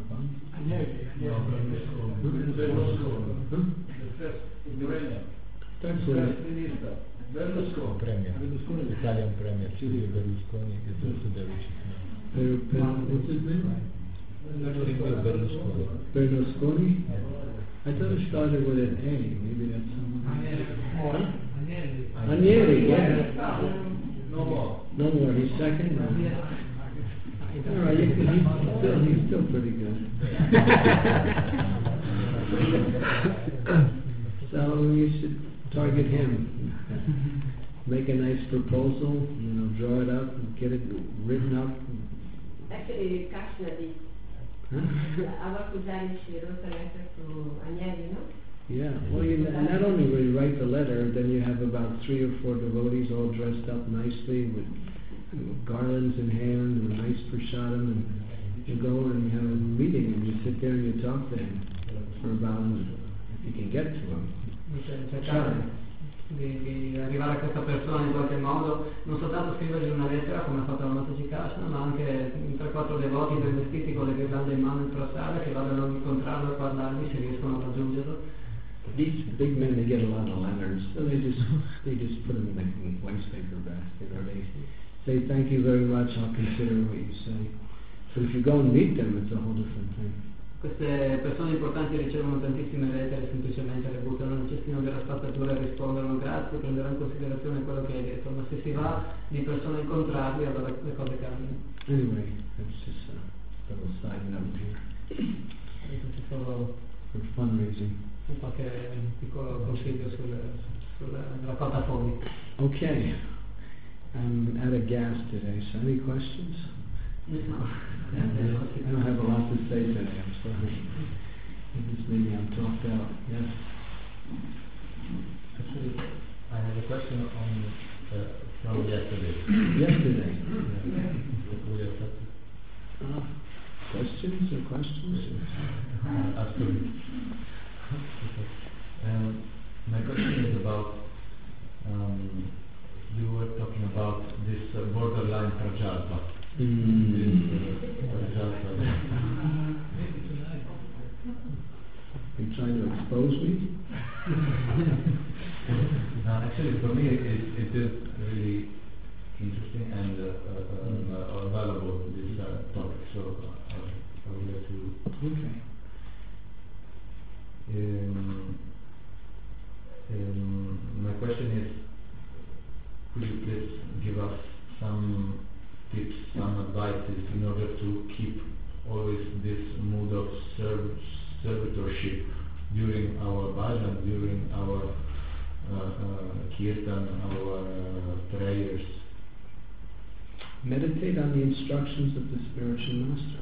Speaker 1: Starts with
Speaker 4: Premier. Italian Premier, Silvio Berlusconi is also the richest man.
Speaker 1: what's his name?
Speaker 4: Silvio Berlusconi.
Speaker 1: Berlusconi? I thought it started with an A. Maybe that's someone. Agnelli, yeah.
Speaker 4: No more.
Speaker 1: No more. He's second. All right, he's still pretty good. So you should target him. Make a nice proposal, draw it up, and get it written up.
Speaker 5: Actually, Kashnadi. Our Kuzari wrote a letter to Agnelli, no?
Speaker 1: Yeah, well, not only will you write the letter, then you have about 3 or 4 devotees all dressed up nicely with garlands in hand and a nice prasadam, and you go and you have a meeting and you sit there and you talk to him for about, if you can get to him.
Speaker 3: Cercare di arrivare a questa persona in qualche modo, non soltanto scrivergli una lettera come ha fatto la Mataji Krishna, ma anche 3-4 devoti ben vestiti con le ghirlande in mano in prasada che vadano a incontrarlo e parlargli se riescono a raggiungerlo.
Speaker 1: These big men, they get a lot of letters, so they just put them in the waste paper basket, or they say, thank you very much, I'll consider what you say. But if you go and meet them, it's a whole different thing.
Speaker 3: Queste persone importanti ricevono tantissime lettere, semplicemente le buttano nel cestino della spazzatura e rispondono grazie, prenderò in considerazione quello che hai detto, ma se si va di persona a incontrarli, allora le cose cambiano.
Speaker 1: Anyway, that's just a little side note here.
Speaker 3: Solo
Speaker 1: for fundraising.
Speaker 3: qualche piccolo consiglio sulla raccolta fondi.
Speaker 1: Okay, I'm out of gas today, so any questions?
Speaker 3: No.
Speaker 1: I don't have a lot to say today, I'm sorry. Maybe I'm talked out. Yes?
Speaker 4: Actually, I have a question from yesterday.
Speaker 1: Yesterday?
Speaker 4: Yeah.
Speaker 1: Questions or questions?
Speaker 4: Absolutely. My question is about, you were talking about this borderline prajalpa. You
Speaker 1: trying to expose me?
Speaker 4: Actually, for me, it is really interesting and valuable, this topic, so I would like to...
Speaker 1: Okay.
Speaker 4: My question is, could you please give us some tips, some advices in order to keep always this mood of servitorship during our during our kirtan, our prayers.
Speaker 1: Meditate on the instructions of the spiritual master.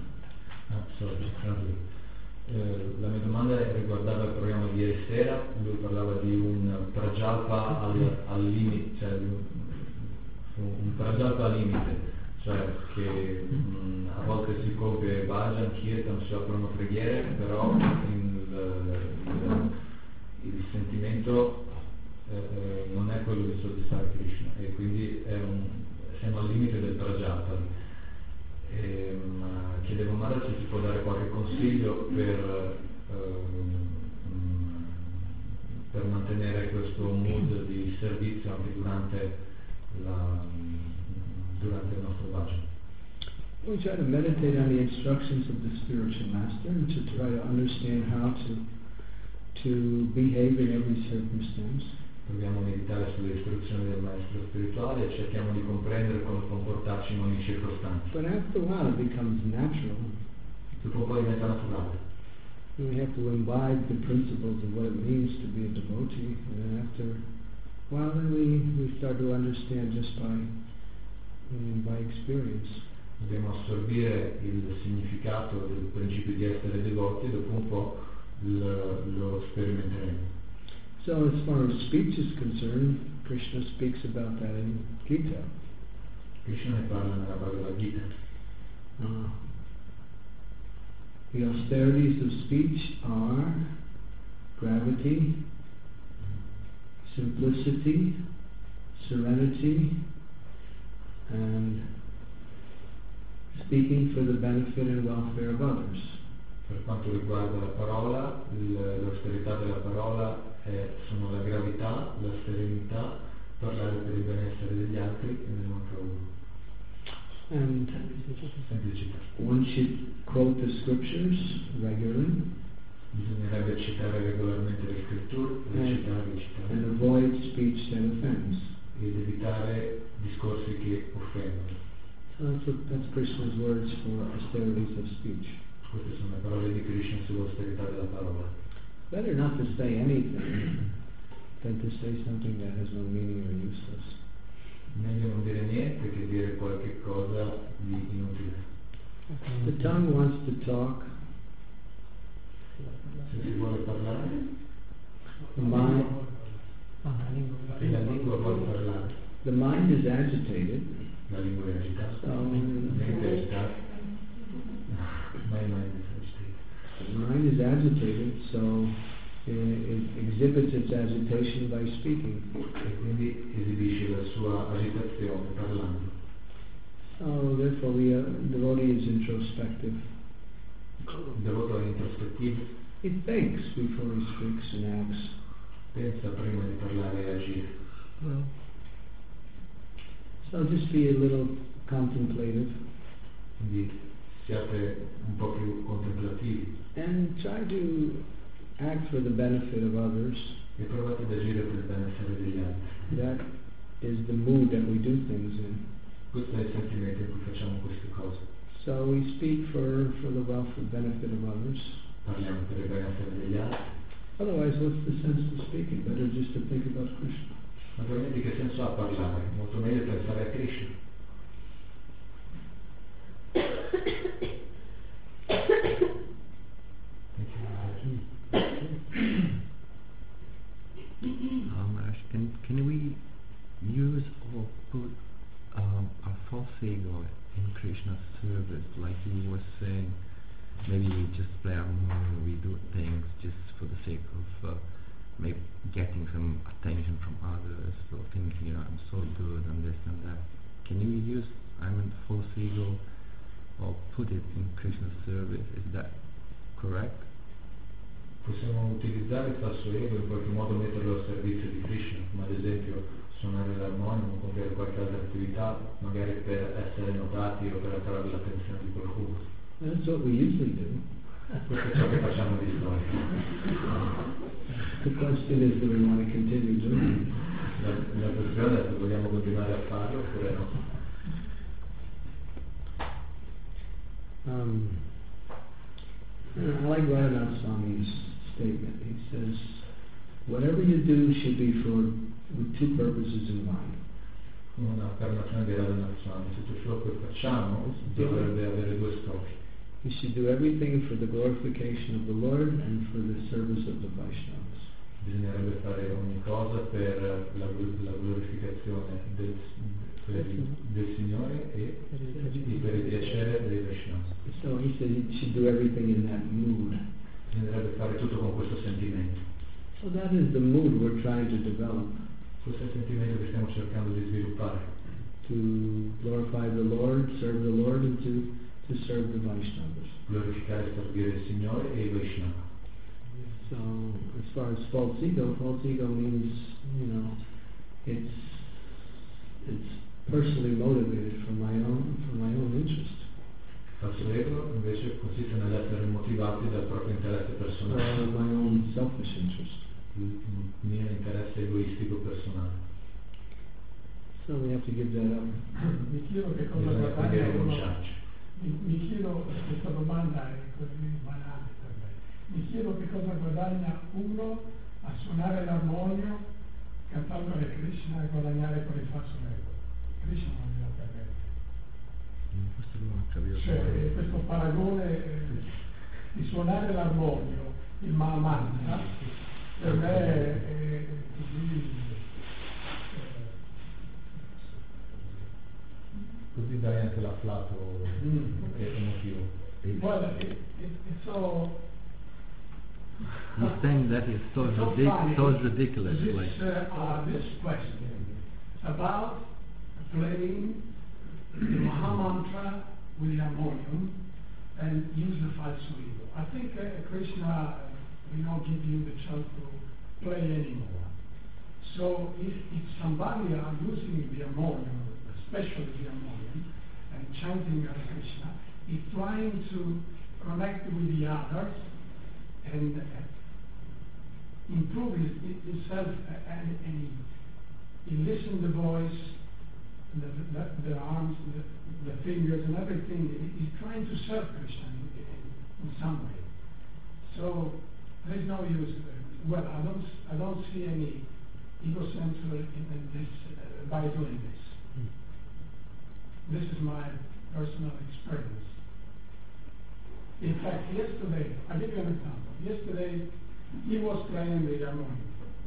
Speaker 4: La mia domanda riguardava il programma di ieri sera. Lui parlava di un prajalpa al limite, cioè un prajalpa al limite, cioè che a volte si compie bhajan, kirtan, si offrono preghiere, però il sentimento non è quello di soddisfare Krishna, e quindi siamo al limite del prajalpa. Chiedevo Maharaj se si può dare qualche consiglio per mantenere questo mood di servizio anche durante il nostro bhajan.
Speaker 1: We try to meditate on the instructions of the spiritual master and to try to understand how to behave in every circumstance.
Speaker 4: Proviamo a meditare sulle istruzioni del maestro spirituale e cerchiamo di comprendere come comportarci in ogni circostanza.
Speaker 1: But after a while it becomes natural.
Speaker 4: Dopo un po' diventa naturale.
Speaker 1: We have to imbibe the principles of what it means to be a devotee, and then after a while we start to understand just by experience.
Speaker 4: Dobbiamo assorbire il significato del principio di essere devoti e dopo un po' lo sperimenteremo.
Speaker 1: So as far as speech is concerned, Krishna speaks about that in Gita.
Speaker 4: Krishna ne parla nella Bhagavad Gita.
Speaker 1: The austerities of speech are gravity, simplicity, serenity, and speaking for the benefit and welfare of others.
Speaker 4: Per quanto riguarda la parola, l'austerità della parola sono la gravità, la serenità, parlare per il benessere degli altri, e ne manca uno.
Speaker 1: And
Speaker 4: Semplicità.
Speaker 1: one should quote the scriptures regularly.
Speaker 4: Bisognerebbe citare regolarmente le scritture, recitare.
Speaker 1: And avoid speech that offends.
Speaker 4: Ed evitare discorsi che offendono.
Speaker 1: So that's Krishna's words for austerities of speech.
Speaker 4: Queste sono le parole di Krishna sull'austerità della parola.
Speaker 1: Better not to say anything than to say something that has no meaning or useless.
Speaker 4: Meglio non dire niente che dire qualche cosa di inutile.
Speaker 1: The tongue wants to talk.
Speaker 4: Se si vuole parlare,
Speaker 1: The mind,
Speaker 4: e la lingua vuole parlare.
Speaker 1: the mind is agitated.
Speaker 4: La lingua è agitata.
Speaker 1: So
Speaker 4: Mente è agitata. My mind is agitated.
Speaker 1: the mind is agitated, so it exhibits its agitation by speaking.
Speaker 4: E quindi esibisce la sua agitazione parlando.
Speaker 1: So therefore, devotee is introspective.
Speaker 4: Il devoto è introspettivo,
Speaker 1: He thinks before he speaks and acts.
Speaker 4: pensa prima di parlare e agire.
Speaker 1: So just be a little contemplative
Speaker 4: Quindi siate un po' più contemplativi
Speaker 1: and try to act for the benefit of others.
Speaker 4: e provate ad agire per il benessere degli altri.
Speaker 1: That is the mood that we do things in.
Speaker 4: Questo è il sentimento in cui facciamo queste cose.
Speaker 1: So we speak for the welfare benefit of others.
Speaker 4: Parliamo per il benessere degli altri.
Speaker 1: Otherwise, what's the sense to speaking? Better just to think about Krishna.
Speaker 4: Naturalmente che senso ha parlare? Molto meglio pensare a Krishna.
Speaker 6: Maharaj, can we use or put our false ego in Krishna's service, like you were saying? Maybe we just play harmonium, we do things just for the sake of maybe getting some attention from others, or thinking, I'm so good, I'm this and that. Can you use false ego or put it in Krishna's service? Is that correct?
Speaker 4: Possiamo utilizzare il falso ego, in qualche modo metterlo al servizio di Krishna, come ad esempio suonare l'armonium o compiere qualche altra attività, magari per essere notati o per attrarre l'attenzione di qualcuno.
Speaker 1: That's what we usually do.
Speaker 4: Questo è ciò che facciamo di solito.
Speaker 1: The question is, do we want to continue doing it?
Speaker 4: La questione è se vogliamo continuare a farlo oppure no.
Speaker 1: I like Radhanath Swami's statement. He says, whatever you do should be with two purposes in mind.
Speaker 4: Una affermazione di Radha Swami: tutto ciò che facciamo dovrebbe avere due scopi.
Speaker 1: We should do everything for the glorification of the Lord and for the service of the Vaishnavas.
Speaker 4: Bisognerebbe fare ogni cosa per la glorificazione del Signore e per il piacere dei Vaishnavas.
Speaker 1: So he said he should do everything in that mood.
Speaker 4: Bisognerebbe fare tutto con questo sentimento.
Speaker 1: So that is the mood we're trying to develop.
Speaker 4: Questo è il sentimento che stiamo cercando di sviluppare.
Speaker 1: To glorify the Lord, serve the Lord, and to serve the Vaishnavas.
Speaker 4: Glorificare e servire il Signore e i Vaishnava.
Speaker 1: So as far as false ego means, it's personally motivated for my own interest.
Speaker 4: Falso ego invece consiste nell'essere motivati dal proprio interesse personale.
Speaker 1: My own selfish interest.
Speaker 4: Il mio interesse egoistico personale.
Speaker 1: So we have to give that up.
Speaker 7: Mi chiedo che cosa guadagna uno. Mi chiedo, questa domanda è così banale per me. Mi chiedo che cosa guadagna uno a suonare l'armonio cantando Hare Krishna e guadagnare per il falso ego. Krishna non glielo permette.
Speaker 6: Questo non ho capito.
Speaker 7: Cioè, questo paragone di suonare l'armonio, il Mahamantra, per me è così.
Speaker 4: Così dai anche l'afflato emotivo.
Speaker 7: Well, it's so.
Speaker 6: He's saying that is so ridiculous.
Speaker 7: This question about playing the Mahamantra with the harmonium and use the falso ego. I think Krishna will not give you the chance to play anymore. So if somebody are using the harmonium, especially the harmonium, and chanting Hare Krishna, is trying to connect with the others and improve himself, and he listen the voice, the arms, the fingers, and everything. He's trying to serve Krishna in some way. So there is no use. Well, I don't see any ego censor in this by doing this. This is my personal experience. In fact, yesterday, I'll give you an example. Yesterday, he was playing the harmonium.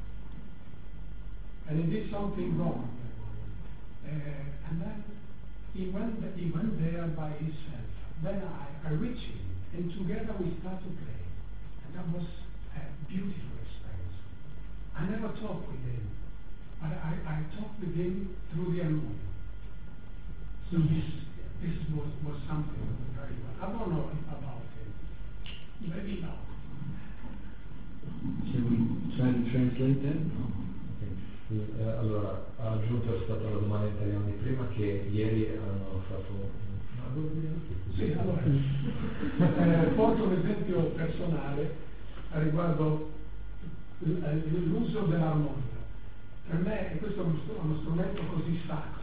Speaker 7: And he did something wrong. And then he went there by himself. Then I reached him, and together we started playing. And that was a beautiful experience. I never talked with him, but I talked with him through the harmonium. So this was something very well. I don't know about him. Maybe not.
Speaker 1: Should we try to translate that? No.
Speaker 4: Allora, ha aggiunto rispetto alla domanda italiana di prima che ieri hanno fatto
Speaker 7: sì, allora porto un esempio personale riguardo l'uso dell'armonica. Per me questo è uno strumento così sacro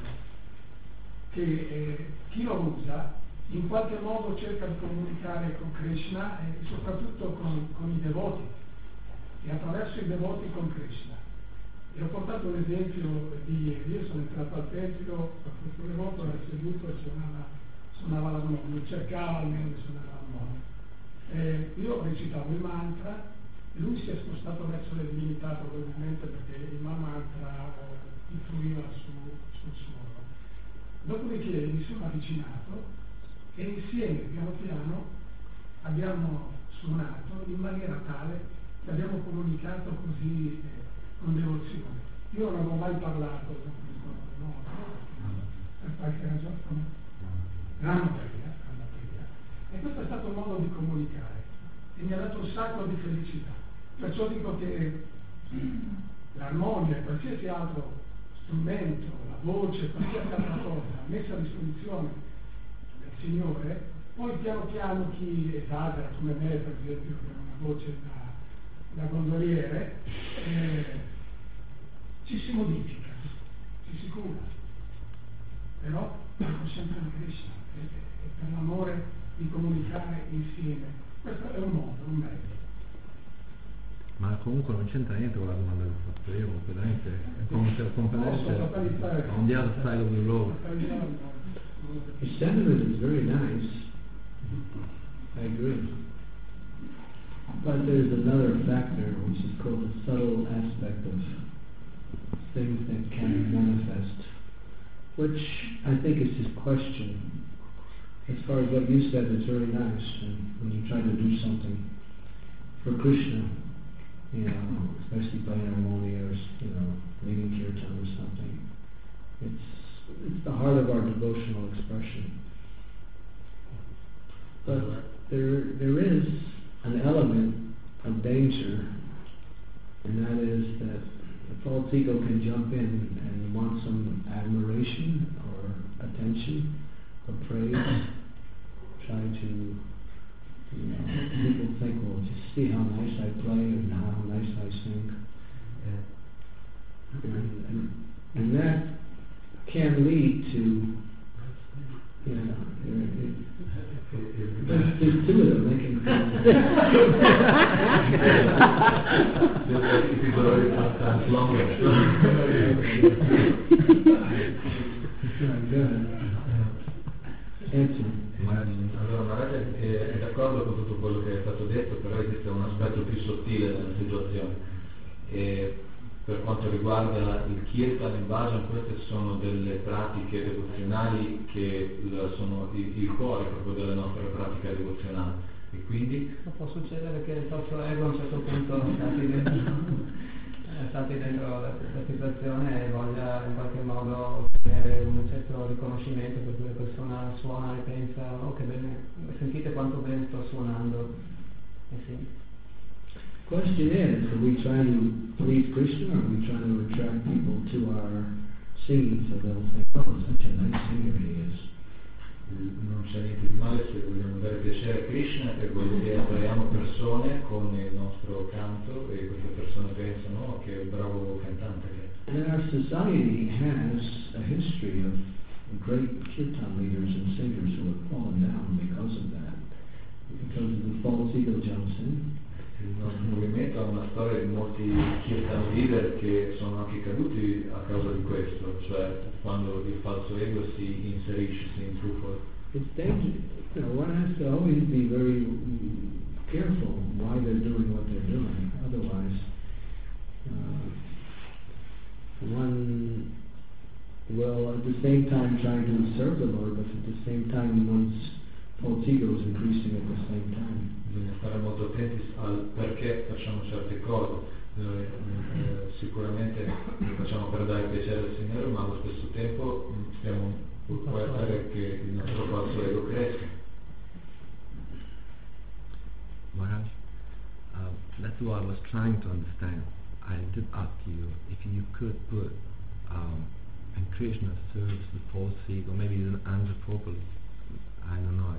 Speaker 7: che chi lo usa in qualche modo cerca di comunicare con Krishna e soprattutto con i devoti, e attraverso i devoti con Krishna. E ho portato un esempio di ieri. Io sono entrato al tempio, questo devoto era seduto e suonava l'armonia, cercava almeno di suonare l'armonia. Io recitavo il mantra e lui si è spostato verso le divinità, probabilmente perché il mantra influiva sul suono. Dopodiché mi sono avvicinato e insieme, piano piano, abbiamo suonato in maniera tale che abbiamo comunicato così con devozione. Io non avevo mai parlato con questo per qualche ragione. E questo è stato un modo di comunicare e mi ha dato un sacco di felicità. Perciò dico che l'armonia e qualsiasi altro strumento, la voce, qualsiasi altra cosa messa a disposizione del Signore, poi piano piano chi esagera come me, per esempio, che ha una voce da gondoliere, ci si modifica, ci si cura, però per sempre di Krishna e per l'amore di comunicare insieme. Questo è un modo, un mezzo.
Speaker 6: Ma comunque comunque non c'entra niente con la domanda che ho fatto io, completamente, è completamente on the other side of the road.
Speaker 1: The sentiment is very nice. I agree. But there's another factor which is called the subtle aspect of things that can manifest, which I think is his question. As far as what you said, it's very nice. And when you try to do something for Krishna, you know, especially playing harmony or, you know, leading kirtan or something, it's the heart of our devotional expression. But there is an element of danger, and that is that the false ego can jump in and want some admiration or attention or praise. Try to, you know, people think, well, just see how nice I play and how nice I sing. And that can lead to, you know, there's two of them. They can
Speaker 4: Allora Maharaj è d'accordo con tutto quello che è stato detto, però esiste un aspetto più sottile della situazione. E per quanto riguarda il kirtan e il bhajan, queste sono delle pratiche devozionali che sono il cuore proprio della nostra pratica devozionale. E quindi
Speaker 3: può succedere che il falso ego a un certo punto stati dentro la situazione e voglia in qualche modo ottenere un certo riconoscimento, per cui la persona suona e pensa, oh che bene, sentite quanto bene sto suonando. E sì.
Speaker 1: Question is, are we trying to please Krishna, or are we trying to attract people to our singing so they'll think, oh, such a nice singer he is?
Speaker 4: Non c'è niente di male se vogliamo dare piacere a Krishna e attraiamo persone con il nostro canto e queste persone pensano, oh, che bravo cantante che è.
Speaker 1: And our society has a history of great kirtan leaders and singers who have fallen down because of that, because of the false ego jumps in.
Speaker 4: Il nostro movimento ha una storia di molti kirtan leader che sono anche caduti a causa di questo, cioè quando il falso ego si inserisce, si intrufola.
Speaker 1: It's dangerous. You know, one has to always be very careful why they're doing what they're doing. Otherwise, one will at the same time trying to serve the Lord, but at the same time one's false ego is increasing at the same time.
Speaker 4: Bisogna stare molto attenti al perché facciamo certe cose. Sicuramente lo facciamo per dare piacere al Signore, ma allo stesso tempo può essere che il nostro falso ego cresca.
Speaker 6: Maharaj, that's what I was trying to understand. I did ask you if you could put and Krishna serves the false ego. Maybe you didn't answer properly. I don't know.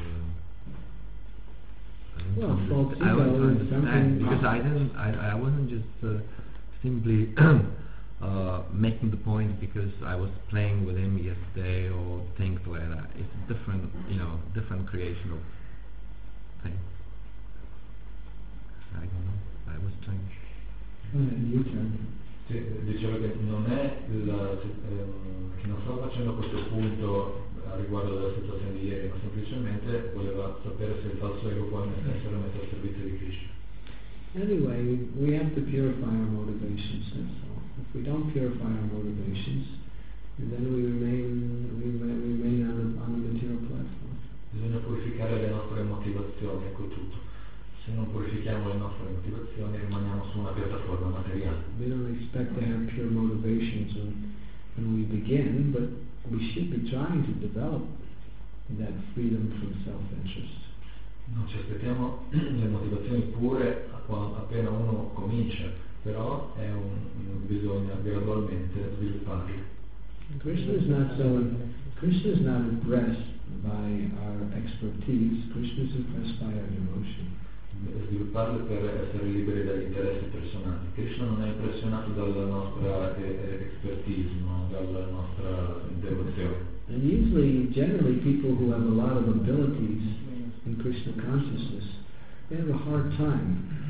Speaker 6: I want to understand because I wasn't just simply making the point because I was playing with him yesterday or things like that. It's a different, different creation of things. I don't know. I was trying.
Speaker 4: Dicevo che non è che non sto facendo questo punto a riguardo della situazione di ieri, ma semplicemente voleva sapere se il falso ego può essere messo al servizio di Krishna.
Speaker 1: Anyway, we have to purify our motivations, that's all. If we don't purify our motivations, then we remain on the material platform.
Speaker 4: Bisogna purificare le nostre motivazioni, ecco tutto. Se non purifichiamo le nostre motivazioni rimaniamo su una piattaforma materiale.
Speaker 1: We don't expect to have pure motivations when we begin, but we should be trying to develop that freedom from self-interest.
Speaker 4: Non ci aspettiamo le motivazioni pure appena uno comincia, però bisogna gradualmente svilupparle.
Speaker 1: Krishna is not impressed by our expertise. Krishna is impressed by our devotion.
Speaker 4: Svilupparle per essere liberi dagli interessi personali. Krishna non è impressionato dalla nostra expertise, ma dalla nostra devozione.
Speaker 1: And generally people who have a lot of abilities in Krishna consciousness, they have a hard time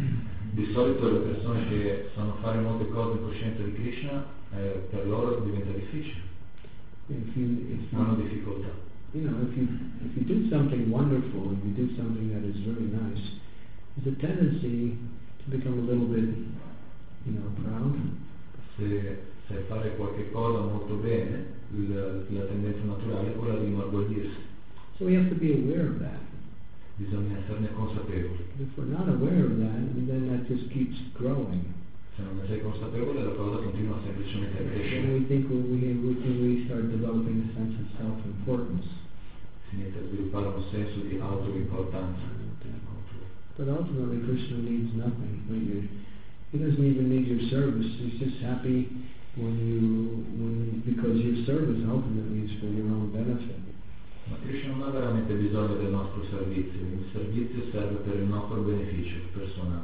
Speaker 4: Di solito le persone che sanno fare molte cose in coscienza di Krishna, per loro diventa difficile, hanno difficoltà.
Speaker 1: You know, if you do something wonderful, if you do something that is very nice, there's a tendency to become a little bit, you know, proud.
Speaker 4: Se sai fare qualche cosa molto bene, la tendenza naturale è quella di inorgoglirsi.
Speaker 1: So we have to be aware of that.
Speaker 4: Bisogna esserne consapevoli.
Speaker 1: If we're not aware of that, then that just keeps growing.
Speaker 4: Se non ne sei consapevole, la cosa continua semplicemente a
Speaker 1: And
Speaker 4: crescere.
Speaker 1: we think we start developing a sense of self-importance.
Speaker 4: Si inizia a sviluppare un senso di autoimportanza.
Speaker 1: But ultimately, Krishna needs nothing but you. He doesn't even need your service. He's just happy because your service ultimately is for your own benefit.
Speaker 4: Ma Krishna non ha veramente bisogno del nostro servizio. Il servizio serve per il nostro beneficio personale.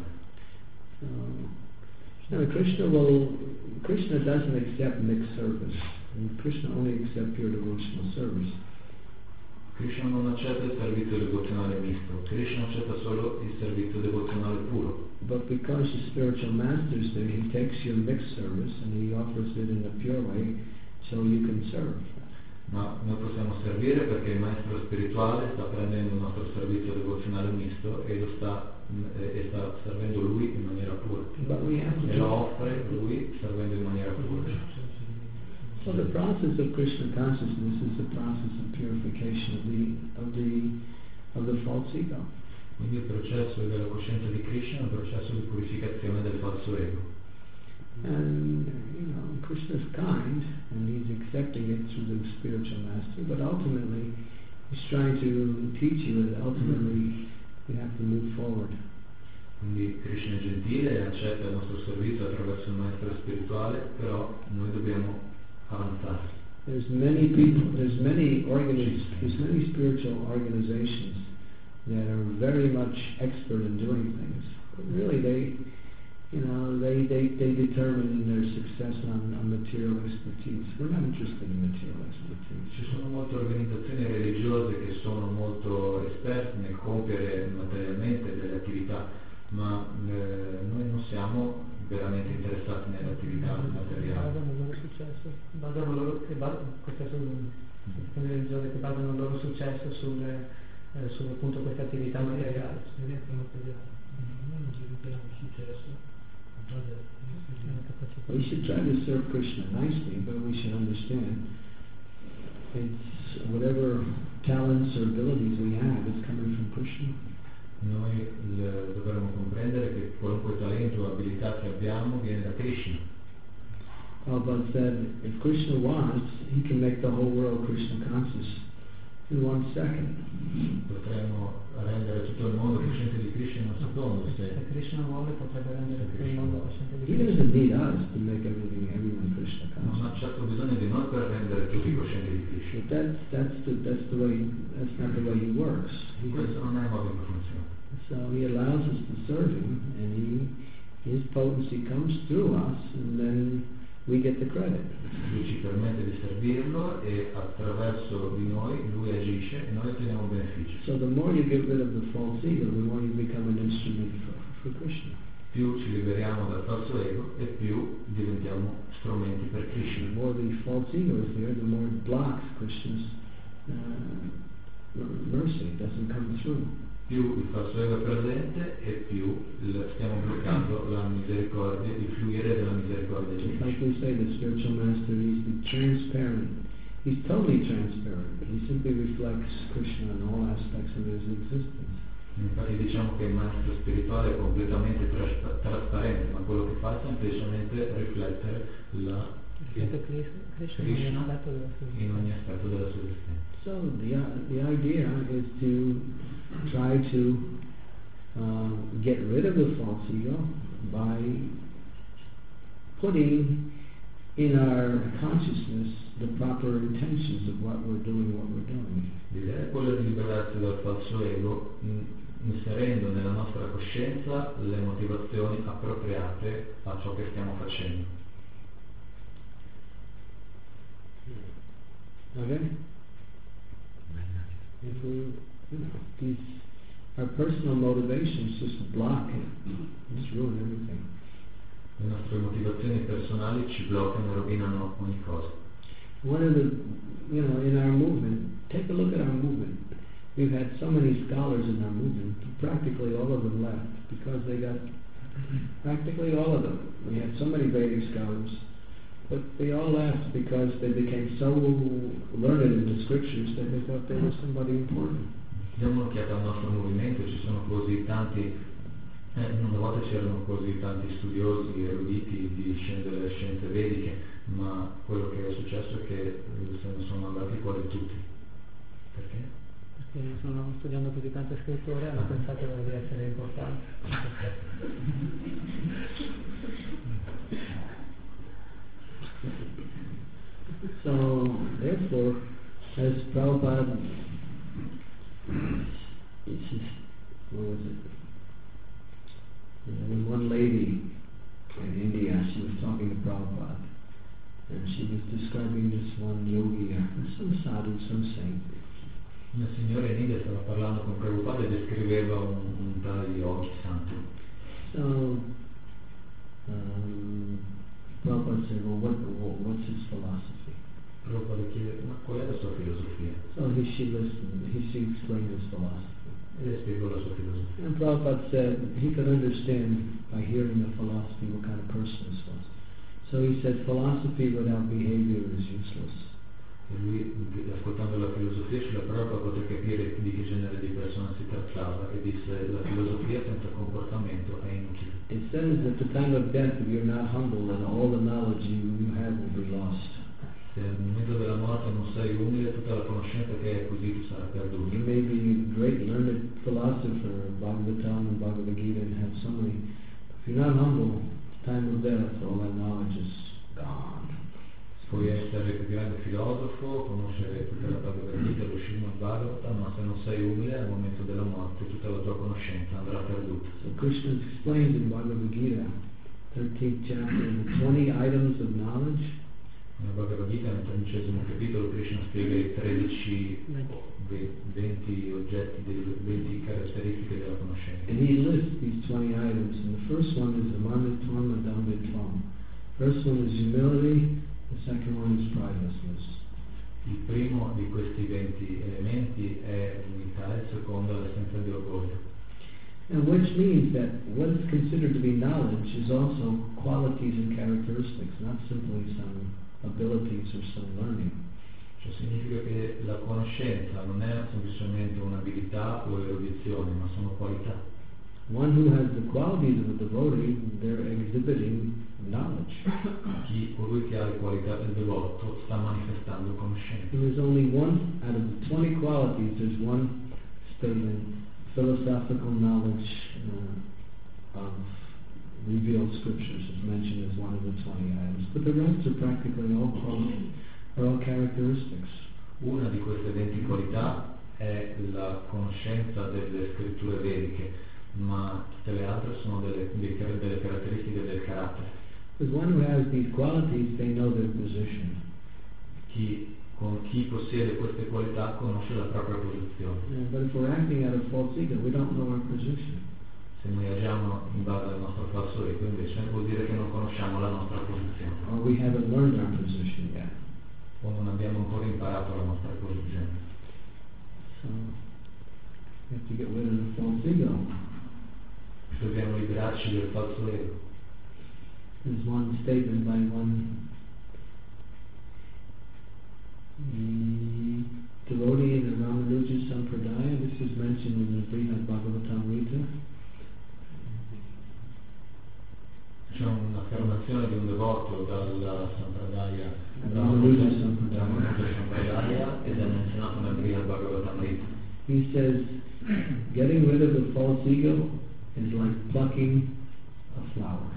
Speaker 1: Krishna doesn't accept mixed service. And Krishna only accepts pure devotional service.
Speaker 4: Krishna non accetta il servizio devozionale misto. Krishna accetta solo il servizio devozionale puro.
Speaker 1: But because the spiritual master is there, he takes your mixed service and he offers it in a pure way so you can serve.
Speaker 4: Ma noi possiamo servire perché il maestro spirituale sta prendendo il nostro servizio devozionale misto e sta servendo lui in maniera pura. E lo offre lui servendo in maniera pura.
Speaker 1: So the process of Krishna consciousness is the process of purification of the false ego.
Speaker 4: Quindi il processo della coscienza di Krishna è un processo di purificazione del falso ego.
Speaker 1: And, you know, Krishna is kind, and he's accepting it through the spiritual master, but ultimately he's trying to teach you that ultimately you have to move forward.
Speaker 4: Quindi Krishna è gentile e accetta il nostro servizio attraverso il maestro spirituale, però noi dobbiamo avanzare.
Speaker 1: There's many people, there's many spiritual organizations that are very much expert in doing things, but really they determine their success on material expertise. We're not interested in material expertise.
Speaker 4: Ci sono molte organizzazioni religiose che sono molto esperte nel compiere materialmente delle attività, ma noi non siamo veramente interessati nelle attività materiali.
Speaker 3: Basano il loro successo, queste religiose che basano il loro successo su appunto queste attività materiali.
Speaker 7: Noi non giudichiamo il successo.
Speaker 1: We should try to serve Krishna nicely, but we should understand it's whatever talents or abilities we have, it's coming from Krishna.
Speaker 4: Noi dovremmo comprendere che qualunque talento o abilità che abbiamo viene da Krishna.
Speaker 1: Prabhupada said, if Krishna wants, he can make the whole world Krishna conscious in 1 second.
Speaker 4: Potremmo rendere tutto il mondo cosciente di Krishna in un secondo, se
Speaker 3: Krishna vuole potrebbe rendere tutto il mondo cosciente di
Speaker 1: He
Speaker 3: Krishna.
Speaker 1: doesn't need us to make everyone Krishna
Speaker 4: non ha
Speaker 1: conscious.
Speaker 4: certo bisogno di noi per rendere tutti coscienti di Krishna.
Speaker 1: But that's not the way he works.
Speaker 4: Questo non è il modo in cui funziona.
Speaker 1: So he allows us to serve him, and his potency comes through us, and then we get the credit.
Speaker 4: Lui ci permette di servirlo e attraverso di noi lui agisce e noi otteniamo benefici.
Speaker 1: So the more you get rid of the false ego, the more you become an instrument for Krishna.
Speaker 4: Più ci liberiamo dal falso ego e più diventiamo strumenti per
Speaker 1: The
Speaker 4: Krishna.
Speaker 1: more the false ego is there, the more it blocks Krishna's mercy. It doesn't come through.
Speaker 4: Più il falso ego è presente e più stiamo bloccando la misericordia, il fluire della misericordia di
Speaker 1: Just like
Speaker 4: Krishna.
Speaker 1: we say, the spiritual master, he's transparent. He's totally transparent. He simply reflects Krishna in all aspects of his existence.
Speaker 4: Infatti diciamo che il maestro spirituale è completamente trasparente, ma quello che fa è semplicemente riflettere Krishna in ogni aspetto della sua esistenza.
Speaker 1: So the idea is to try to get rid of the false ego by putting in our consciousness the proper intentions of what we're doing.
Speaker 4: L'idea è quella di liberarsi dal falso ego inserendo nella nostra coscienza le motivazioni appropriate a ciò che stiamo facendo.
Speaker 1: Okay? If we, our personal motivations just block it, just ruin everything.
Speaker 4: Le nostre motivazioni personali ci bloccano e rovinano ogni cosa.
Speaker 1: One of the, in our movement, take a look at our movement. We've had so many scholars in our movement, practically all of them left because they got, practically all of them. We had so many Vedic scholars, but they all left because they became so learned in the scriptures that they thought they were somebody important.
Speaker 4: Diamo un'occhiata al nostro movimento, ci sono così tanti, una volta c'erano così tanti studiosi, eruditi delle scienze vediche, ma quello che è successo è che se ne sono andati quasi tutti. Perché?
Speaker 3: Perché sono studiando così tante scritture, hanno pensato di essere importanti.
Speaker 1: So, therefore, as Prabhupada, what was it? There was one lady in India, she was talking to Prabhupada, and she was describing this one yogi, some sadhu, some saint.
Speaker 4: Una signora in India stava parlando con Prabhupada e descriveva un tale yogi santo.
Speaker 1: So, Prabhupada said, well, what's his philosophy?
Speaker 4: Prabhupada chiede, ma qual è la sua filosofia?
Speaker 1: So she listened, she explained his philosophy.
Speaker 4: E le spiegò la sua filosofia.
Speaker 1: And Prabhupada said he could understand by hearing the philosophy what kind of person this was. So he said philosophy without behavior is useless.
Speaker 4: E lui, ascoltando la filosofia sulla Prabhupada, poté capire di che genere di persona si trattava e disse la filosofia senza comportamento è inutile.
Speaker 1: It says at the time of death, if you're not humble, then all the knowledge you have will be lost.
Speaker 4: Se al momento della morte non sei umile, tutta la conoscenza che hai acquisito sarà perduta.
Speaker 1: You may be a great learned philosopher, Bhagavatam and Bhagavad Gita, and have so many. If you're not humble, at the time of death, all that knowledge is gone.
Speaker 4: Puoi essere più grande filosofo, conoscere tutta la Bhagavad Gita, lo Srimad Bhagavatam, ma se non sei umile al momento della morte tutta la tua conoscenza andrà perduta.
Speaker 1: So Krishna explains in Bhagavad Gita, 13th chapter, 20 items of knowledge.
Speaker 4: Nella Bhagavad Gita, nel 13° capitolo, Krishna spiega i 20 oggetti, 20 caratteristiche della conoscenza.
Speaker 1: And he lists these 20 items, and the first one is amanitvam adambitvam. First one is humility, the second one is pridelessness.
Speaker 4: Il primo di questi 20 elementi è l'umiltà, il secondo è l'assenza di orgoglio.
Speaker 1: And which means that what is considered to be knowledge is also qualities and characteristics, not simply some abilities or some learning.
Speaker 4: Cioè significa che la conoscenza non è semplicemente un'abilità o erudizione, ma sono qualità.
Speaker 1: One who has the qualities of a devotee, they're exhibiting knowledge.
Speaker 4: Colui che ha le qualità del devoto sta manifestando conoscenza.
Speaker 1: And there's only one, out of the 20 qualities, there's one statement, philosophical knowledge of revealed scriptures is mentioned as one of the 20 items. But the rest are practically all qualities, are all characteristics.
Speaker 4: Una di queste 20 qualità è la conoscenza delle scritture vediche, ma tutte le altre sono delle caratteristiche del carattere.
Speaker 1: Because one who has these qualities, they know their position.
Speaker 4: Chi possiede queste qualità conosce la propria posizione.
Speaker 1: But if we're acting out of false ego, we don't know our position.
Speaker 4: Se noi agiamo in base al nostro falso ego, invece vuol dire che non conosciamo la nostra posizione.
Speaker 1: Or we haven't learned our position yet.
Speaker 4: O non abbiamo ancora imparato la nostra posizione.
Speaker 1: So, we have to get rid of the false ego.
Speaker 4: Dobbiamo liberarci del falso ego.
Speaker 1: There's one statement by one devotee in the Ramanuja Sampradaya. This is mentioned in the Brihad Bhagavatamrita.
Speaker 4: C'è un'affermazione di un devoto dalla Sampradaya,
Speaker 1: Ramanuja
Speaker 4: Sampradaya, ed è menzionato nel Brihad Bhagavatamrita.
Speaker 1: He says, getting rid of the false ego is like plucking a flower.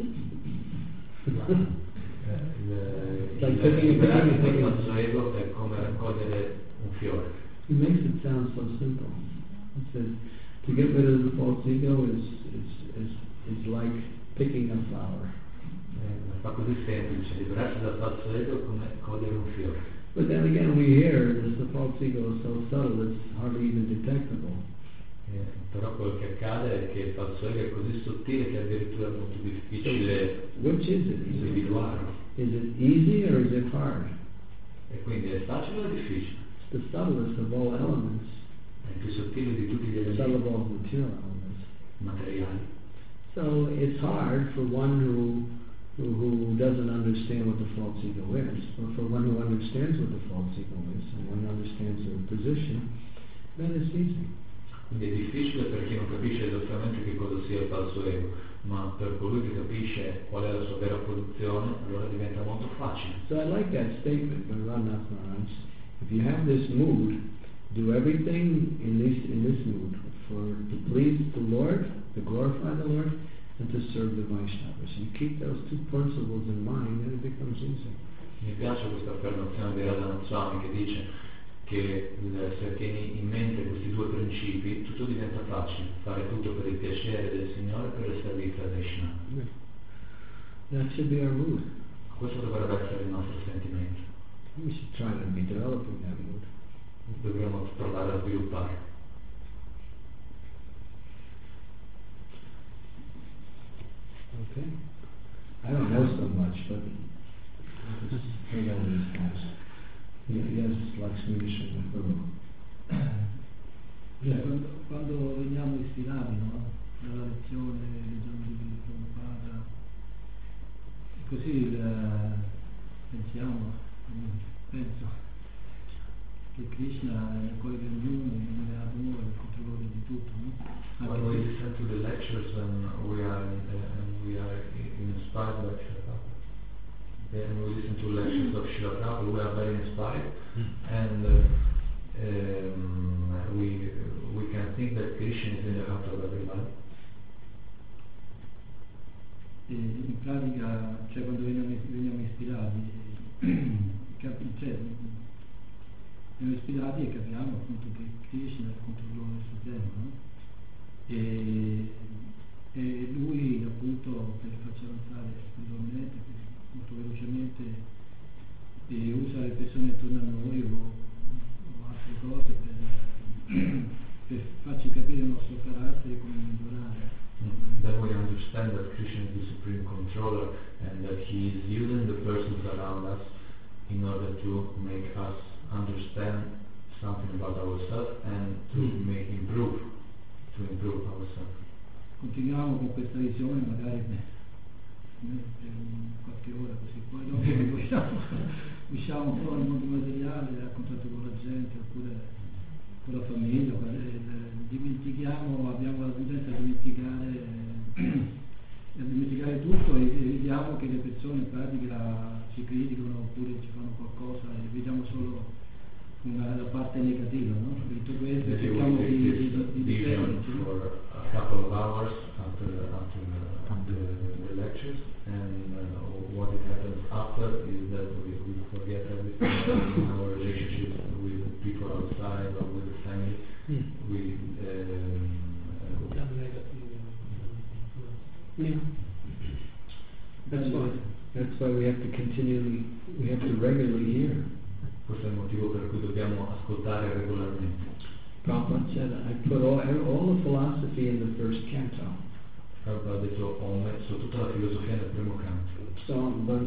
Speaker 4: Like liberarsi dal falso ego è come raccogliere un fiore.
Speaker 1: He makes it sound so simple. He says, to get rid of the false ego is like picking a flower.
Speaker 4: Fa così semplice, liberarsi dal falso ego è come cogliere un fiore.
Speaker 1: But then again, we hear this, the false ego is so subtle it's hardly even detectable.
Speaker 4: Però quello che accade è che il falso ego è così sottile che addirittura è molto difficile
Speaker 1: Which is it?
Speaker 4: individuarlo.
Speaker 1: Is it easy or is it hard?
Speaker 4: E quindi è facile o è difficile?
Speaker 1: It's the subtlest of all elements,
Speaker 4: È il più sottile di tutti gli
Speaker 1: subtle of
Speaker 4: elementi
Speaker 1: all material elements.
Speaker 4: materiali.
Speaker 1: So it's hard for one who doesn't understand what the false ego is, or for one who understands what the false ego is, and one understands their position, then it's easy.
Speaker 4: Quindi è difficile per chi non capisce esattamente che cosa sia il falso ego, ma per colui che capisce qual è la sua vera posizione, allora diventa molto facile.
Speaker 1: So I like that statement by Ramnath Maharaj. If you have this mood, do everything in this mood to please the Lord, to glorify the Lord, and to serve the Vaishnavas. You keep those two principles in mind, and it becomes easy.
Speaker 4: Mi piace questa affermazione di Radhanath Swami che dice che se tieni in mente questi due principi tutto diventa facile, fare tutto per il piacere del Signore e per il servizio a Krishna.
Speaker 1: That should be our mood.
Speaker 4: Questo dovrebbe essere il nostro sentimento.
Speaker 1: We should try to be developing that mood.
Speaker 4: Dobbiamo provare a sviluppare.
Speaker 1: Okay. I don't know so much, but just hang on these guys. Yes, Lakshmi Shankaroo.
Speaker 8: Quando veniamo ispirati, no? Dalla lezione, leggiamo i libri di Prabhupada, così penso che Krishna è nel cuore di ognuno, nella amore, il controllore di tutto, no?
Speaker 4: When we listen to the lectures and we are inspired by Srila Prabhupada, when we listen to lectures of Srila Prabhupada, we are very inspired, and we can think that Krishna is in the heart of everybody.
Speaker 8: E in pratica, cioè quando veniamo ispirati, veniamo ispirati e capiamo appunto che Krishna è il controllore supremo, no? E lui appunto per farci avanzare spiritualmente, molto velocemente, usa le persone intorno a noi o altre cose per farci capire il nostro carattere e come migliorare.
Speaker 4: Then we understand that Krishna is the supreme controller and that he is using the persons around us in order to make us understand something about ourselves and to improve ourselves.
Speaker 8: Continuiamo con questa visione magari per qualche ora, così poi dopo usciamo un po' nel mondo materiale, a contatto con la gente oppure con la famiglia, abbiamo la tendenza a dimenticare tutto e vediamo che le persone in pratica ci criticano oppure ci fanno qualcosa e vediamo solo la parte negativa, no? Detto questo cerchiamo di difenderci.
Speaker 4: For a couple of hours after the lectures, and what it happens after is that we forget everything in our relationships with people outside or with the family.
Speaker 1: That's why we have to regularly hear.
Speaker 4: Questo è il motivo per cui dobbiamo ascoltare regolarmente.
Speaker 1: Prabhupada said, I put all the philosophy in the first canto.
Speaker 4: Prabhupada ha detto, ho messo tutta la filosofia nel primo canto.
Speaker 1: So, but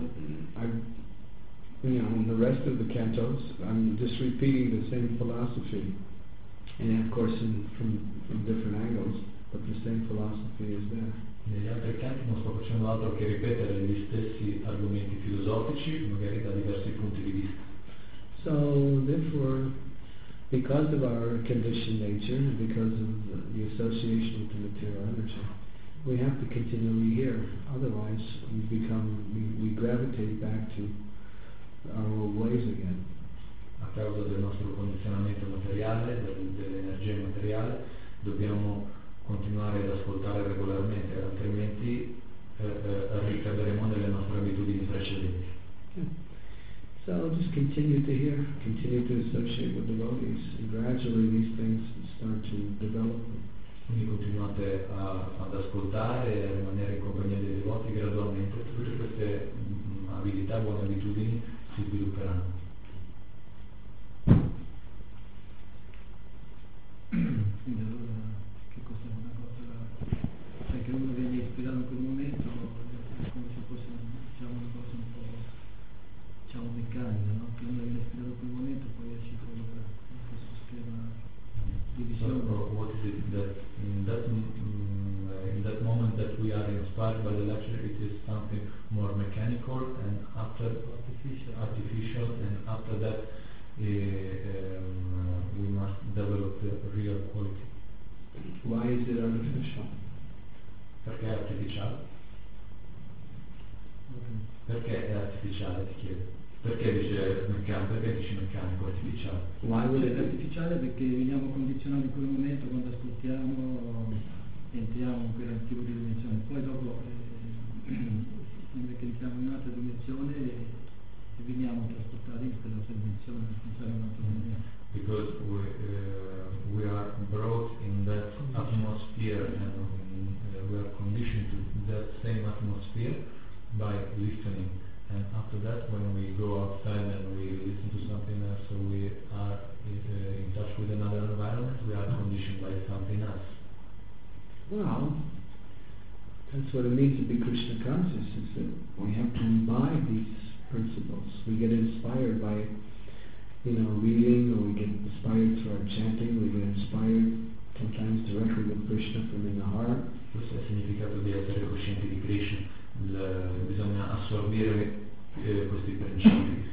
Speaker 1: in the rest of the cantos, I'm just repeating the same philosophy, and of course from different angles, but the same philosophy is there.
Speaker 4: Negli altri canti non sto facendo altro che ripetere gli stessi argomenti filosofici, magari da diversi punti di vista.
Speaker 1: So, therefore, because of our conditioned nature, because of the association with the material energy, we have to continually hear. Otherwise, we gravitate back to our old ways again.
Speaker 4: A causa del nostro condizionamento materiale, dell'energia materiale, dobbiamo continuare ad ascoltare regolarmente, altrimenti ricadremo nelle nostre abitudini precedenti.
Speaker 1: So just continue to hear, continue to associate with devotees, and gradually these things start to develop.
Speaker 4: Quindi continuate ad ascoltare e a rimanere in compagnia dei devoti, gradualmente tutte queste abilità, buone abitudini si svilupperanno.
Speaker 8: Quindi allora
Speaker 4: mechanical and after artificial, and after that we must develop the real quality.
Speaker 1: Why is it artificial?
Speaker 4: Perché è artificiale? Perché è artificiale, ti chiedo? Perché dice meccanico? Perché dice meccanico artificiale?
Speaker 1: Why would it
Speaker 8: È artificiale perché veniamo condizionati in quel momento quando ascoltiamo, entriamo in quel tipo di dimensione. Poi dopo sembra che entriamo in un'altra dimensione e veniamo trasportati in quell'altra dimensione, pensare in un'altra maniera.
Speaker 4: Because we are brought in that atmosphere, and we are conditioned to that same atmosphere by listening. And after that, when we go outside and we listen to something else, so we are in touch with another environment, we are conditioned by something else.
Speaker 1: Well, that's what it means to be Krishna conscious, is that we have to imbibe these principles. We get inspired by, reading, or we get inspired through our chanting, we get inspired sometimes directly with Krishna from in the heart.
Speaker 4: Questo è il significato di essere coscienti di Krishna. Bisogna assorbire questi principi,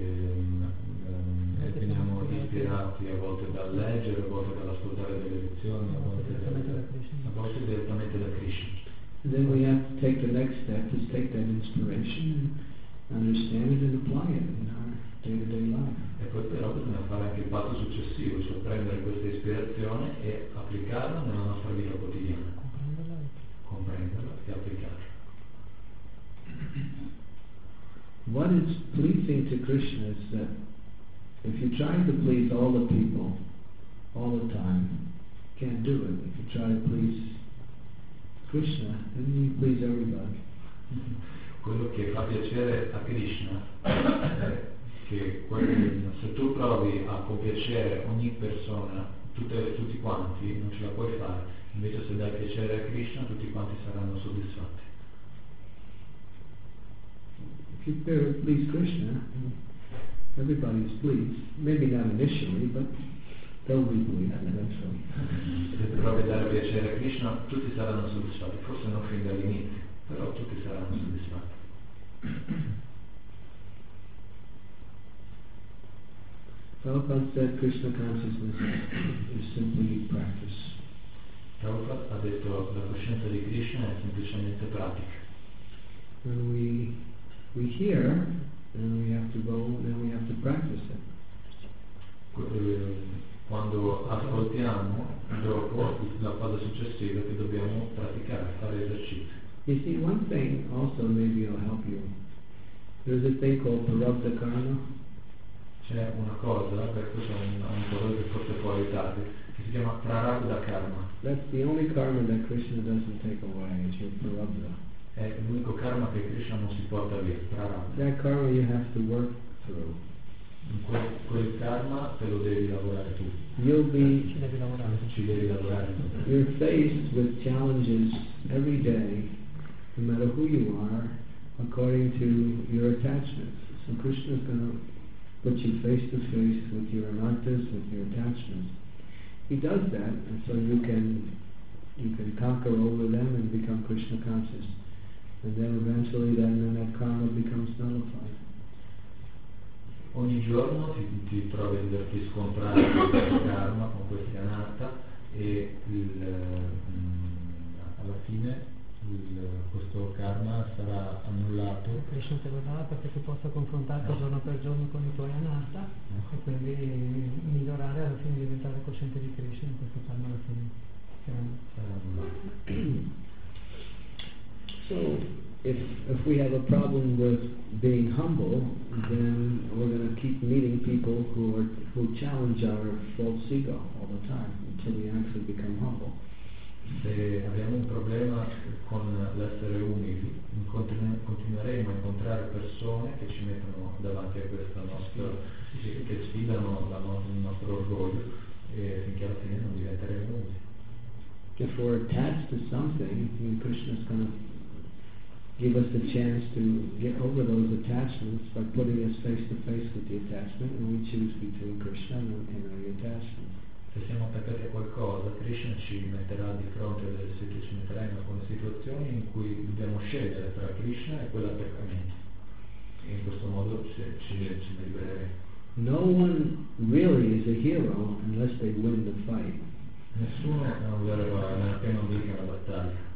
Speaker 4: veniamo ispirati a volte dal leggere, a volte dall'ascoltare delle lezioni, a volte direttamente da Krishna.
Speaker 1: And then we have to take the next step, is take that inspiration and understand it and apply it in our day-to-day life.
Speaker 4: E poi però bisogna fare anche il passo successivo, cioè prendere questa ispirazione e applicarla nella nostra vita quotidiana, comprenderla e applicarla.
Speaker 1: What is pleasing to Krishna is that if you try to please all the people all the time, you can't do it. If you try to please Krishna, then you please everybody.
Speaker 4: Quello che fa piacere a Krishna è che se tu provi a compiacere ogni persona, tutti quanti, non ce la puoi fare. Invece se dai piacere a Krishna, tutti quanti saranno soddisfatti.
Speaker 1: If you try to please Krishna, everybody is pleased. Maybe not initially, but they'll be pleased eventually.
Speaker 4: Se provi a dare piacere a Krishna, tutti saranno soddisfatti. Forse non fin dall'inizio, però tutti saranno soddisfatti.
Speaker 1: Prabhupada said Krishna consciousness is simply practice.
Speaker 4: Prabhupada ha detto la coscienza di Krishna è semplicemente pratica.
Speaker 1: When we hear, then we have to go, then we have to practice it.
Speaker 4: Quando ascoltiamo, dopo la fase successiva è che dobbiamo praticare, fare esercizi.
Speaker 1: You see, one thing also maybe will help you. There's a thing called Prarabdha Karma.
Speaker 4: C'è una cosa, questo è un cosa che forse può aiutarvi, che si chiama Prarabdha Karma.
Speaker 1: That's the only karma that Krishna doesn't take away, is your Prarabdha.
Speaker 4: È l'unico karma che Krishna non si porta via, Prarabdha.
Speaker 1: That karma you have to work through.
Speaker 4: Quel karma te lo devi lavorare tu.
Speaker 1: Ci
Speaker 4: devi lavorare tu.
Speaker 1: You're faced with challenges every day, no matter who you are, according to your attachments. So Krishna is going to put you face to face with your anarthas, with your attachments. He does that, and so you can conquer over them and become Krishna conscious. And then eventually that karma becomes nullified.
Speaker 4: Ogni giorno ti trovi a doverti scontrare con questo karma, con questi anatta, e alla fine questo karma sarà annullato.
Speaker 3: Krishna te lo dà perché tu possa confrontarti giorno per giorno con i tuoi anatta e quindi migliorare, alla fine diventare cosciente di Krishna, in questo karma alla fine.
Speaker 1: So, if we have a problem with being humble, then we're going to keep meeting people who challenge our false ego all the time until we actually become humble.
Speaker 4: Se abbiamo un problema con l'essere umili, continueremo a incontrare persone che ci mettono davanti a questo nostro, che sfidano il nostro orgoglio, e finché alla fine non diventeremo umili.
Speaker 1: If we're attached to something, Krishna is going to give us the chance to get over those attachments by putting us face to face with the attachment, and we choose between Krishna and the attachment.
Speaker 4: Se siamo attaccati a qualcosa, Krishna ci metterà di fronte ci metterà in alcune situazioni in cui dobbiamo scegliere tra Krishna e quell'attaccamento.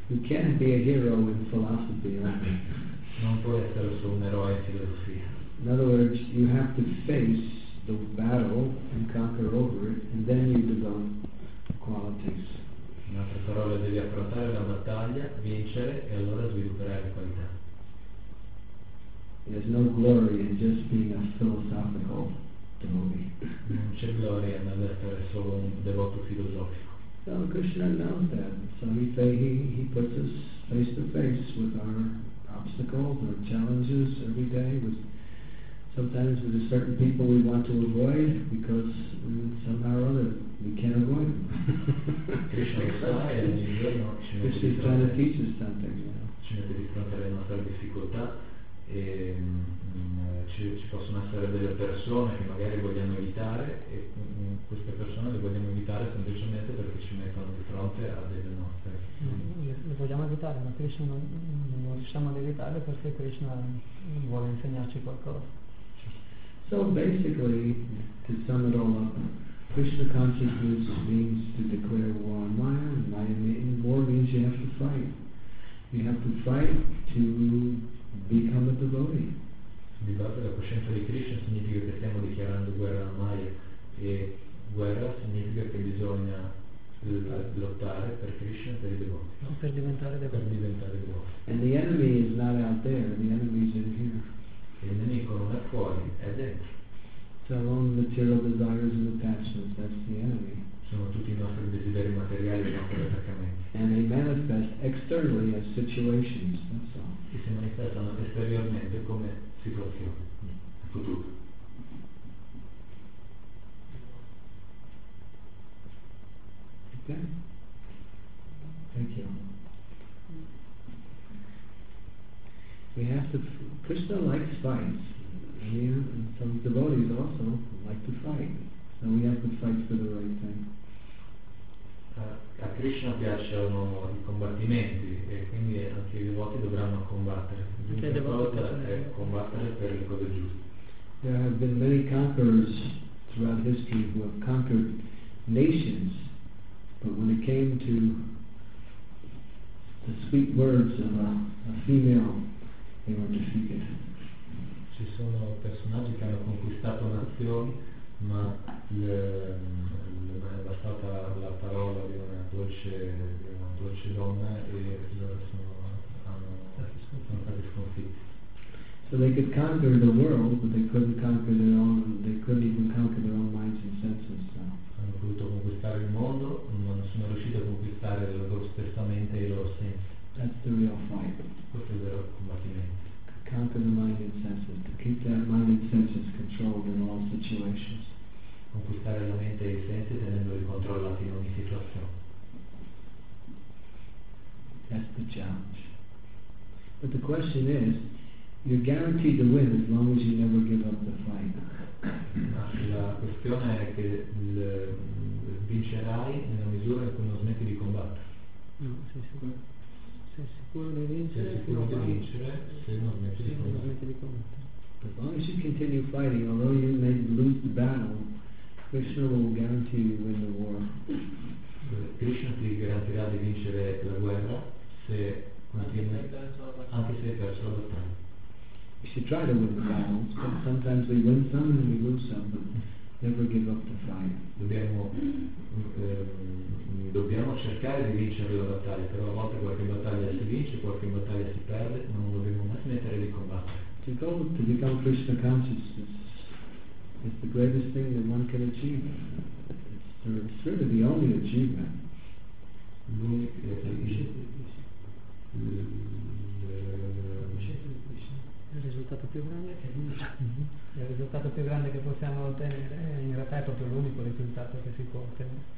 Speaker 1: You can't be a hero in philosophy, right?
Speaker 4: Non puoi essere solo un eroe in filosofia.
Speaker 1: In other words, you have to face the battle and conquer over it, and then you develop qualities.
Speaker 4: In altre parole, devi affrontare la battaglia, vincere e allora svilupperai le qualità.
Speaker 1: There's no glory in just being a philosophical devotee.
Speaker 4: Non c'è gloria nell'essere solo un devoto filosofico.
Speaker 1: So Krishna knows that. So he puts us face to face with our obstacles or challenges every day. Sometimes with certain people we want to avoid because somehow or other we can't avoid them.
Speaker 4: Krishna lo sa e ogni giorno ci mette
Speaker 1: Krishna is trying to teach us something,
Speaker 4: ci mette di fronte alle nostre difficoltà e ci possono essere delle persone che magari vogliamo evitare e queste persone le vogliamo evitare semplicemente perché ci mettono di fronte a delle nostre
Speaker 3: le vogliamo evitare, ma Krishna non riusciamo ad evitare perché Krishna vuole insegnarci qualcosa.
Speaker 1: So basically, to sum it all up, Krishna consciousness means to declare war on Maya, and Maya war means you have to fight. You have to fight to become a devotee.
Speaker 4: Di base la coscienza di Krishna significa che stiamo dichiarando guerra a Maya e guerra significa che bisogna lottare per Krishna e per i devoti.
Speaker 3: Per diventare devoti.
Speaker 1: And the enemy is not out there, the enemy is in here.
Speaker 4: Il nemico non è fuori, è dentro.
Speaker 1: It's our own material desires and attachments, that's the enemy.
Speaker 4: Sono tutti i nostri desideri materiali e i nostri attaccamenti.
Speaker 1: And they manifest externally as situations, that's all.
Speaker 4: Che si manifestano esteriormente come situazioni, futuro.
Speaker 1: Okay. Thank you. We have to. Krishna likes fights. And some devotees also like to fight. So we have to fight for the right thing.
Speaker 4: A Krishna piacciono i combattimenti e quindi anche i devoti dovranno combattere. L'unica cosa è combattere per le cose giuste.
Speaker 1: There have been many conquerors throughout history who have conquered nations, but when it came to the sweet words of a female, they were defeated.
Speaker 4: Ci sono personaggi che hanno conquistato nazioni, ma non è bastata la parola di una dolce donna e loro sono stati sconfitti.
Speaker 1: So they could conquer the world, but they couldn't conquer their own. They couldn't even conquer their own minds and senses. So.
Speaker 4: Hanno potuto conquistare il mondo, ma non sono riusciti a conquistare la loro stessa mente e i loro sensi.
Speaker 1: That's the real fight.
Speaker 4: Questo è il vero combattimento.
Speaker 1: Conquer the mind and senses, to keep that mind and senses controlled in all situations.
Speaker 4: Conquistare la mente e i sensi tenendoli controllati in ogni situazione.
Speaker 1: That's the challenge. But the question is, you're guaranteed to win as long as you never give up the fight.
Speaker 4: La questione è che vincerai nella misura in cui non smetti di combattere.
Speaker 3: No, sei sicuro di vincere?
Speaker 4: Sei sicuro di vincere se non smetti di combattere.
Speaker 1: As long as you continue fighting, although you may lose the battle, Krishna will guarantee you win the war.
Speaker 4: Krishna ti garantirà di vincere la guerra se continui, anche se hai perso la battaglia.
Speaker 1: You should try to win the battles, but sometimes we win some and we lose some, but never give up the fight.
Speaker 4: Dobbiamo cercare di vincere la battaglia, però a volte qualche battaglia si vince, qualche battaglia si perde, ma non dobbiamo mai smettere di combattere.
Speaker 1: To become Krishna consciousness is the greatest thing that one can achieve. It's sort of the only achievement.
Speaker 3: Il risultato più grande il risultato più grande che possiamo ottenere in realtà è proprio l'unico risultato che si può ottenere.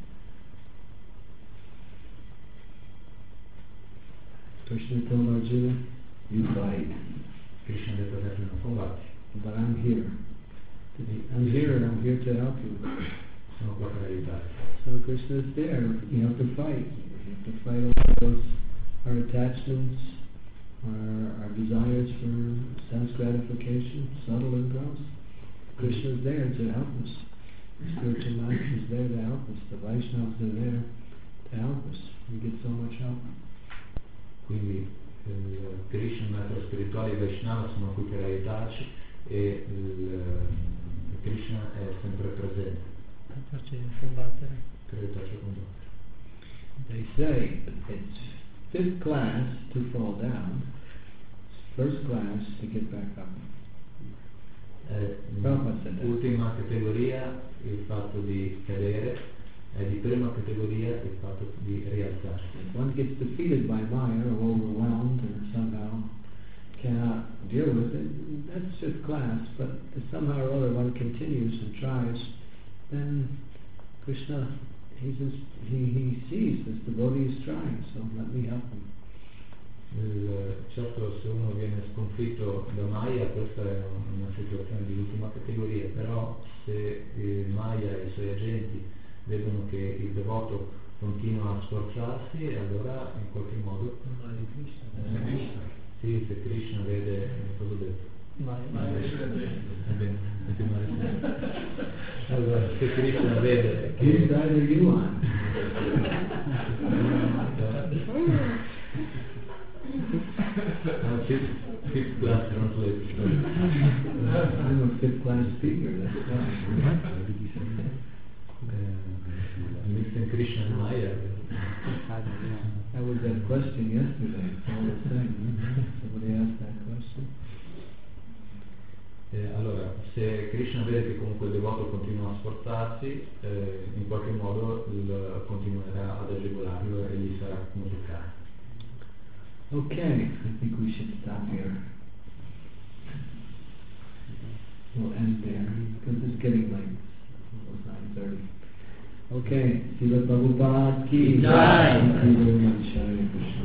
Speaker 1: Krishna told Arjuna, you fight.
Speaker 4: Krishna ha detto a Arjuna, combatti.
Speaker 1: But I'm here. I'm here and I'm here to help you.
Speaker 4: Sono qua per aiutarti.
Speaker 1: So Krishna is there. You have to fight. You have to fight over those our attachments, our desires for sense gratification, subtle and gross. Krishna is there to help us. The spiritual master is there to help us. The Vaishnavas are there to help us. We get so much help.
Speaker 4: il Krishna, il maestro spirituale e i Vaishnava sono qui per aiutarci e il Krishna è sempre presente per aiutarci a combattere.
Speaker 1: They say it's fifth class to fall down, first class to get back up.
Speaker 4: Ultima categoria il fatto di cadere, è di prima categoria il fatto di rialzarsi.
Speaker 1: If one gets defeated by Maya or overwhelmed or somehow cannot deal with it, that's fifth class, but if somehow or other one continues and tries, then Krishna, he sees this devotee is trying, so let me help him.
Speaker 4: Certo, se uno viene sconfitto da Maya, questa è una situazione di ultima categoria, però se Maya e i suoi agenti vedono che il devoto continua a sforzarsi, allora in qualche modo sì, se Krishna vede cosa ho detto? Allora, se Krishna vede che fifth class translation.
Speaker 1: I'm a fifth class speaker, that's why.
Speaker 4: Mixing Krishna and Maya.
Speaker 1: That was that question yesterday, all the same. Somebody asked that question.
Speaker 4: Allora, se Krishna vede che comunque il devoto continua a sforzarsi, in qualche modo continuerà ad agevolarlo e gli sarà come toccare.
Speaker 1: Okay, I think we should stop here. We'll end there because it's getting late. It's almost 9:30. Okay, Srila Prabhupada ki jai. Thank you very much. Hare Krishna.